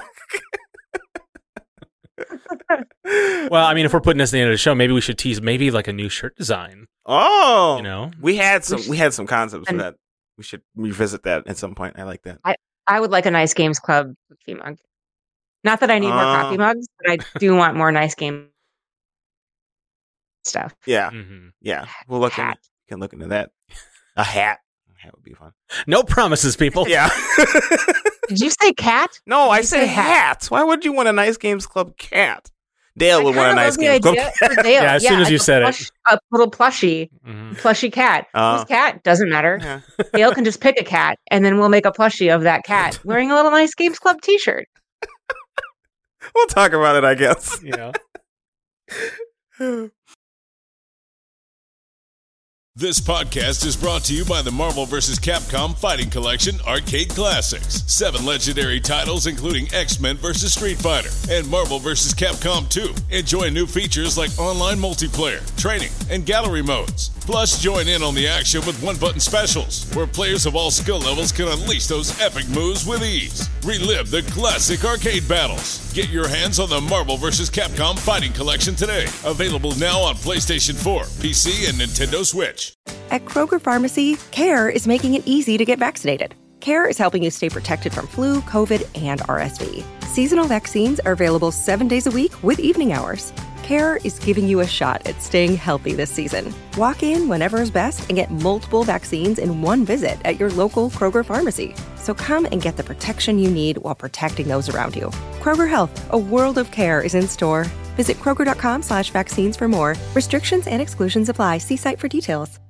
Well, I mean, if we're putting this at the end of the show, maybe we should tease maybe like a new shirt design. Oh, you know, we had some concepts for that. We should revisit that at some point. I like that. I would like a Nice Games Club coffee mug. Not that I need more coffee mugs, but I do want more Nice Game stuff. Yeah, yeah. We'll look at. Can look into that. A hat. A hat would be fun. No promises, people. Yeah. Did you say cat? No, I said hats. Why would you want a Nice Games Club cat? Dale would want a Nice Games Club cat. Yeah, as soon as you said it. A little plushy cat. Whose cat? Doesn't matter. Yeah. Dale can just pick a cat, and then we'll make a plushie of that cat wearing a little Nice Games Club t-shirt. We'll talk about it, I guess. Yeah. This podcast is brought to you by the Marvel vs. Capcom Fighting Collection Arcade Classics. 7 legendary titles including X-Men vs. Street Fighter and Marvel vs. Capcom 2. Enjoy new features like online multiplayer, training, and gallery modes. Plus, join in on the action with one-button specials, where players of all skill levels can unleash those epic moves with ease. Relive the classic arcade battles. Get your hands on the Marvel vs. Capcom Fighting Collection today. Available now on PlayStation 4, PC, and Nintendo Switch. At Kroger Pharmacy, CARE is making it easy to get vaccinated. CARE is helping you stay protected from flu, COVID, and RSV. Seasonal vaccines are available 7 days a week with evening hours. CARE is giving you a shot at staying healthy this season. Walk in whenever is best and get multiple vaccines in one visit at your local Kroger Pharmacy. So come and get the protection you need while protecting those around you. Kroger Health, a world of care is in store. Visit Kroger.com/vaccines for more. Restrictions and exclusions apply. See site for details.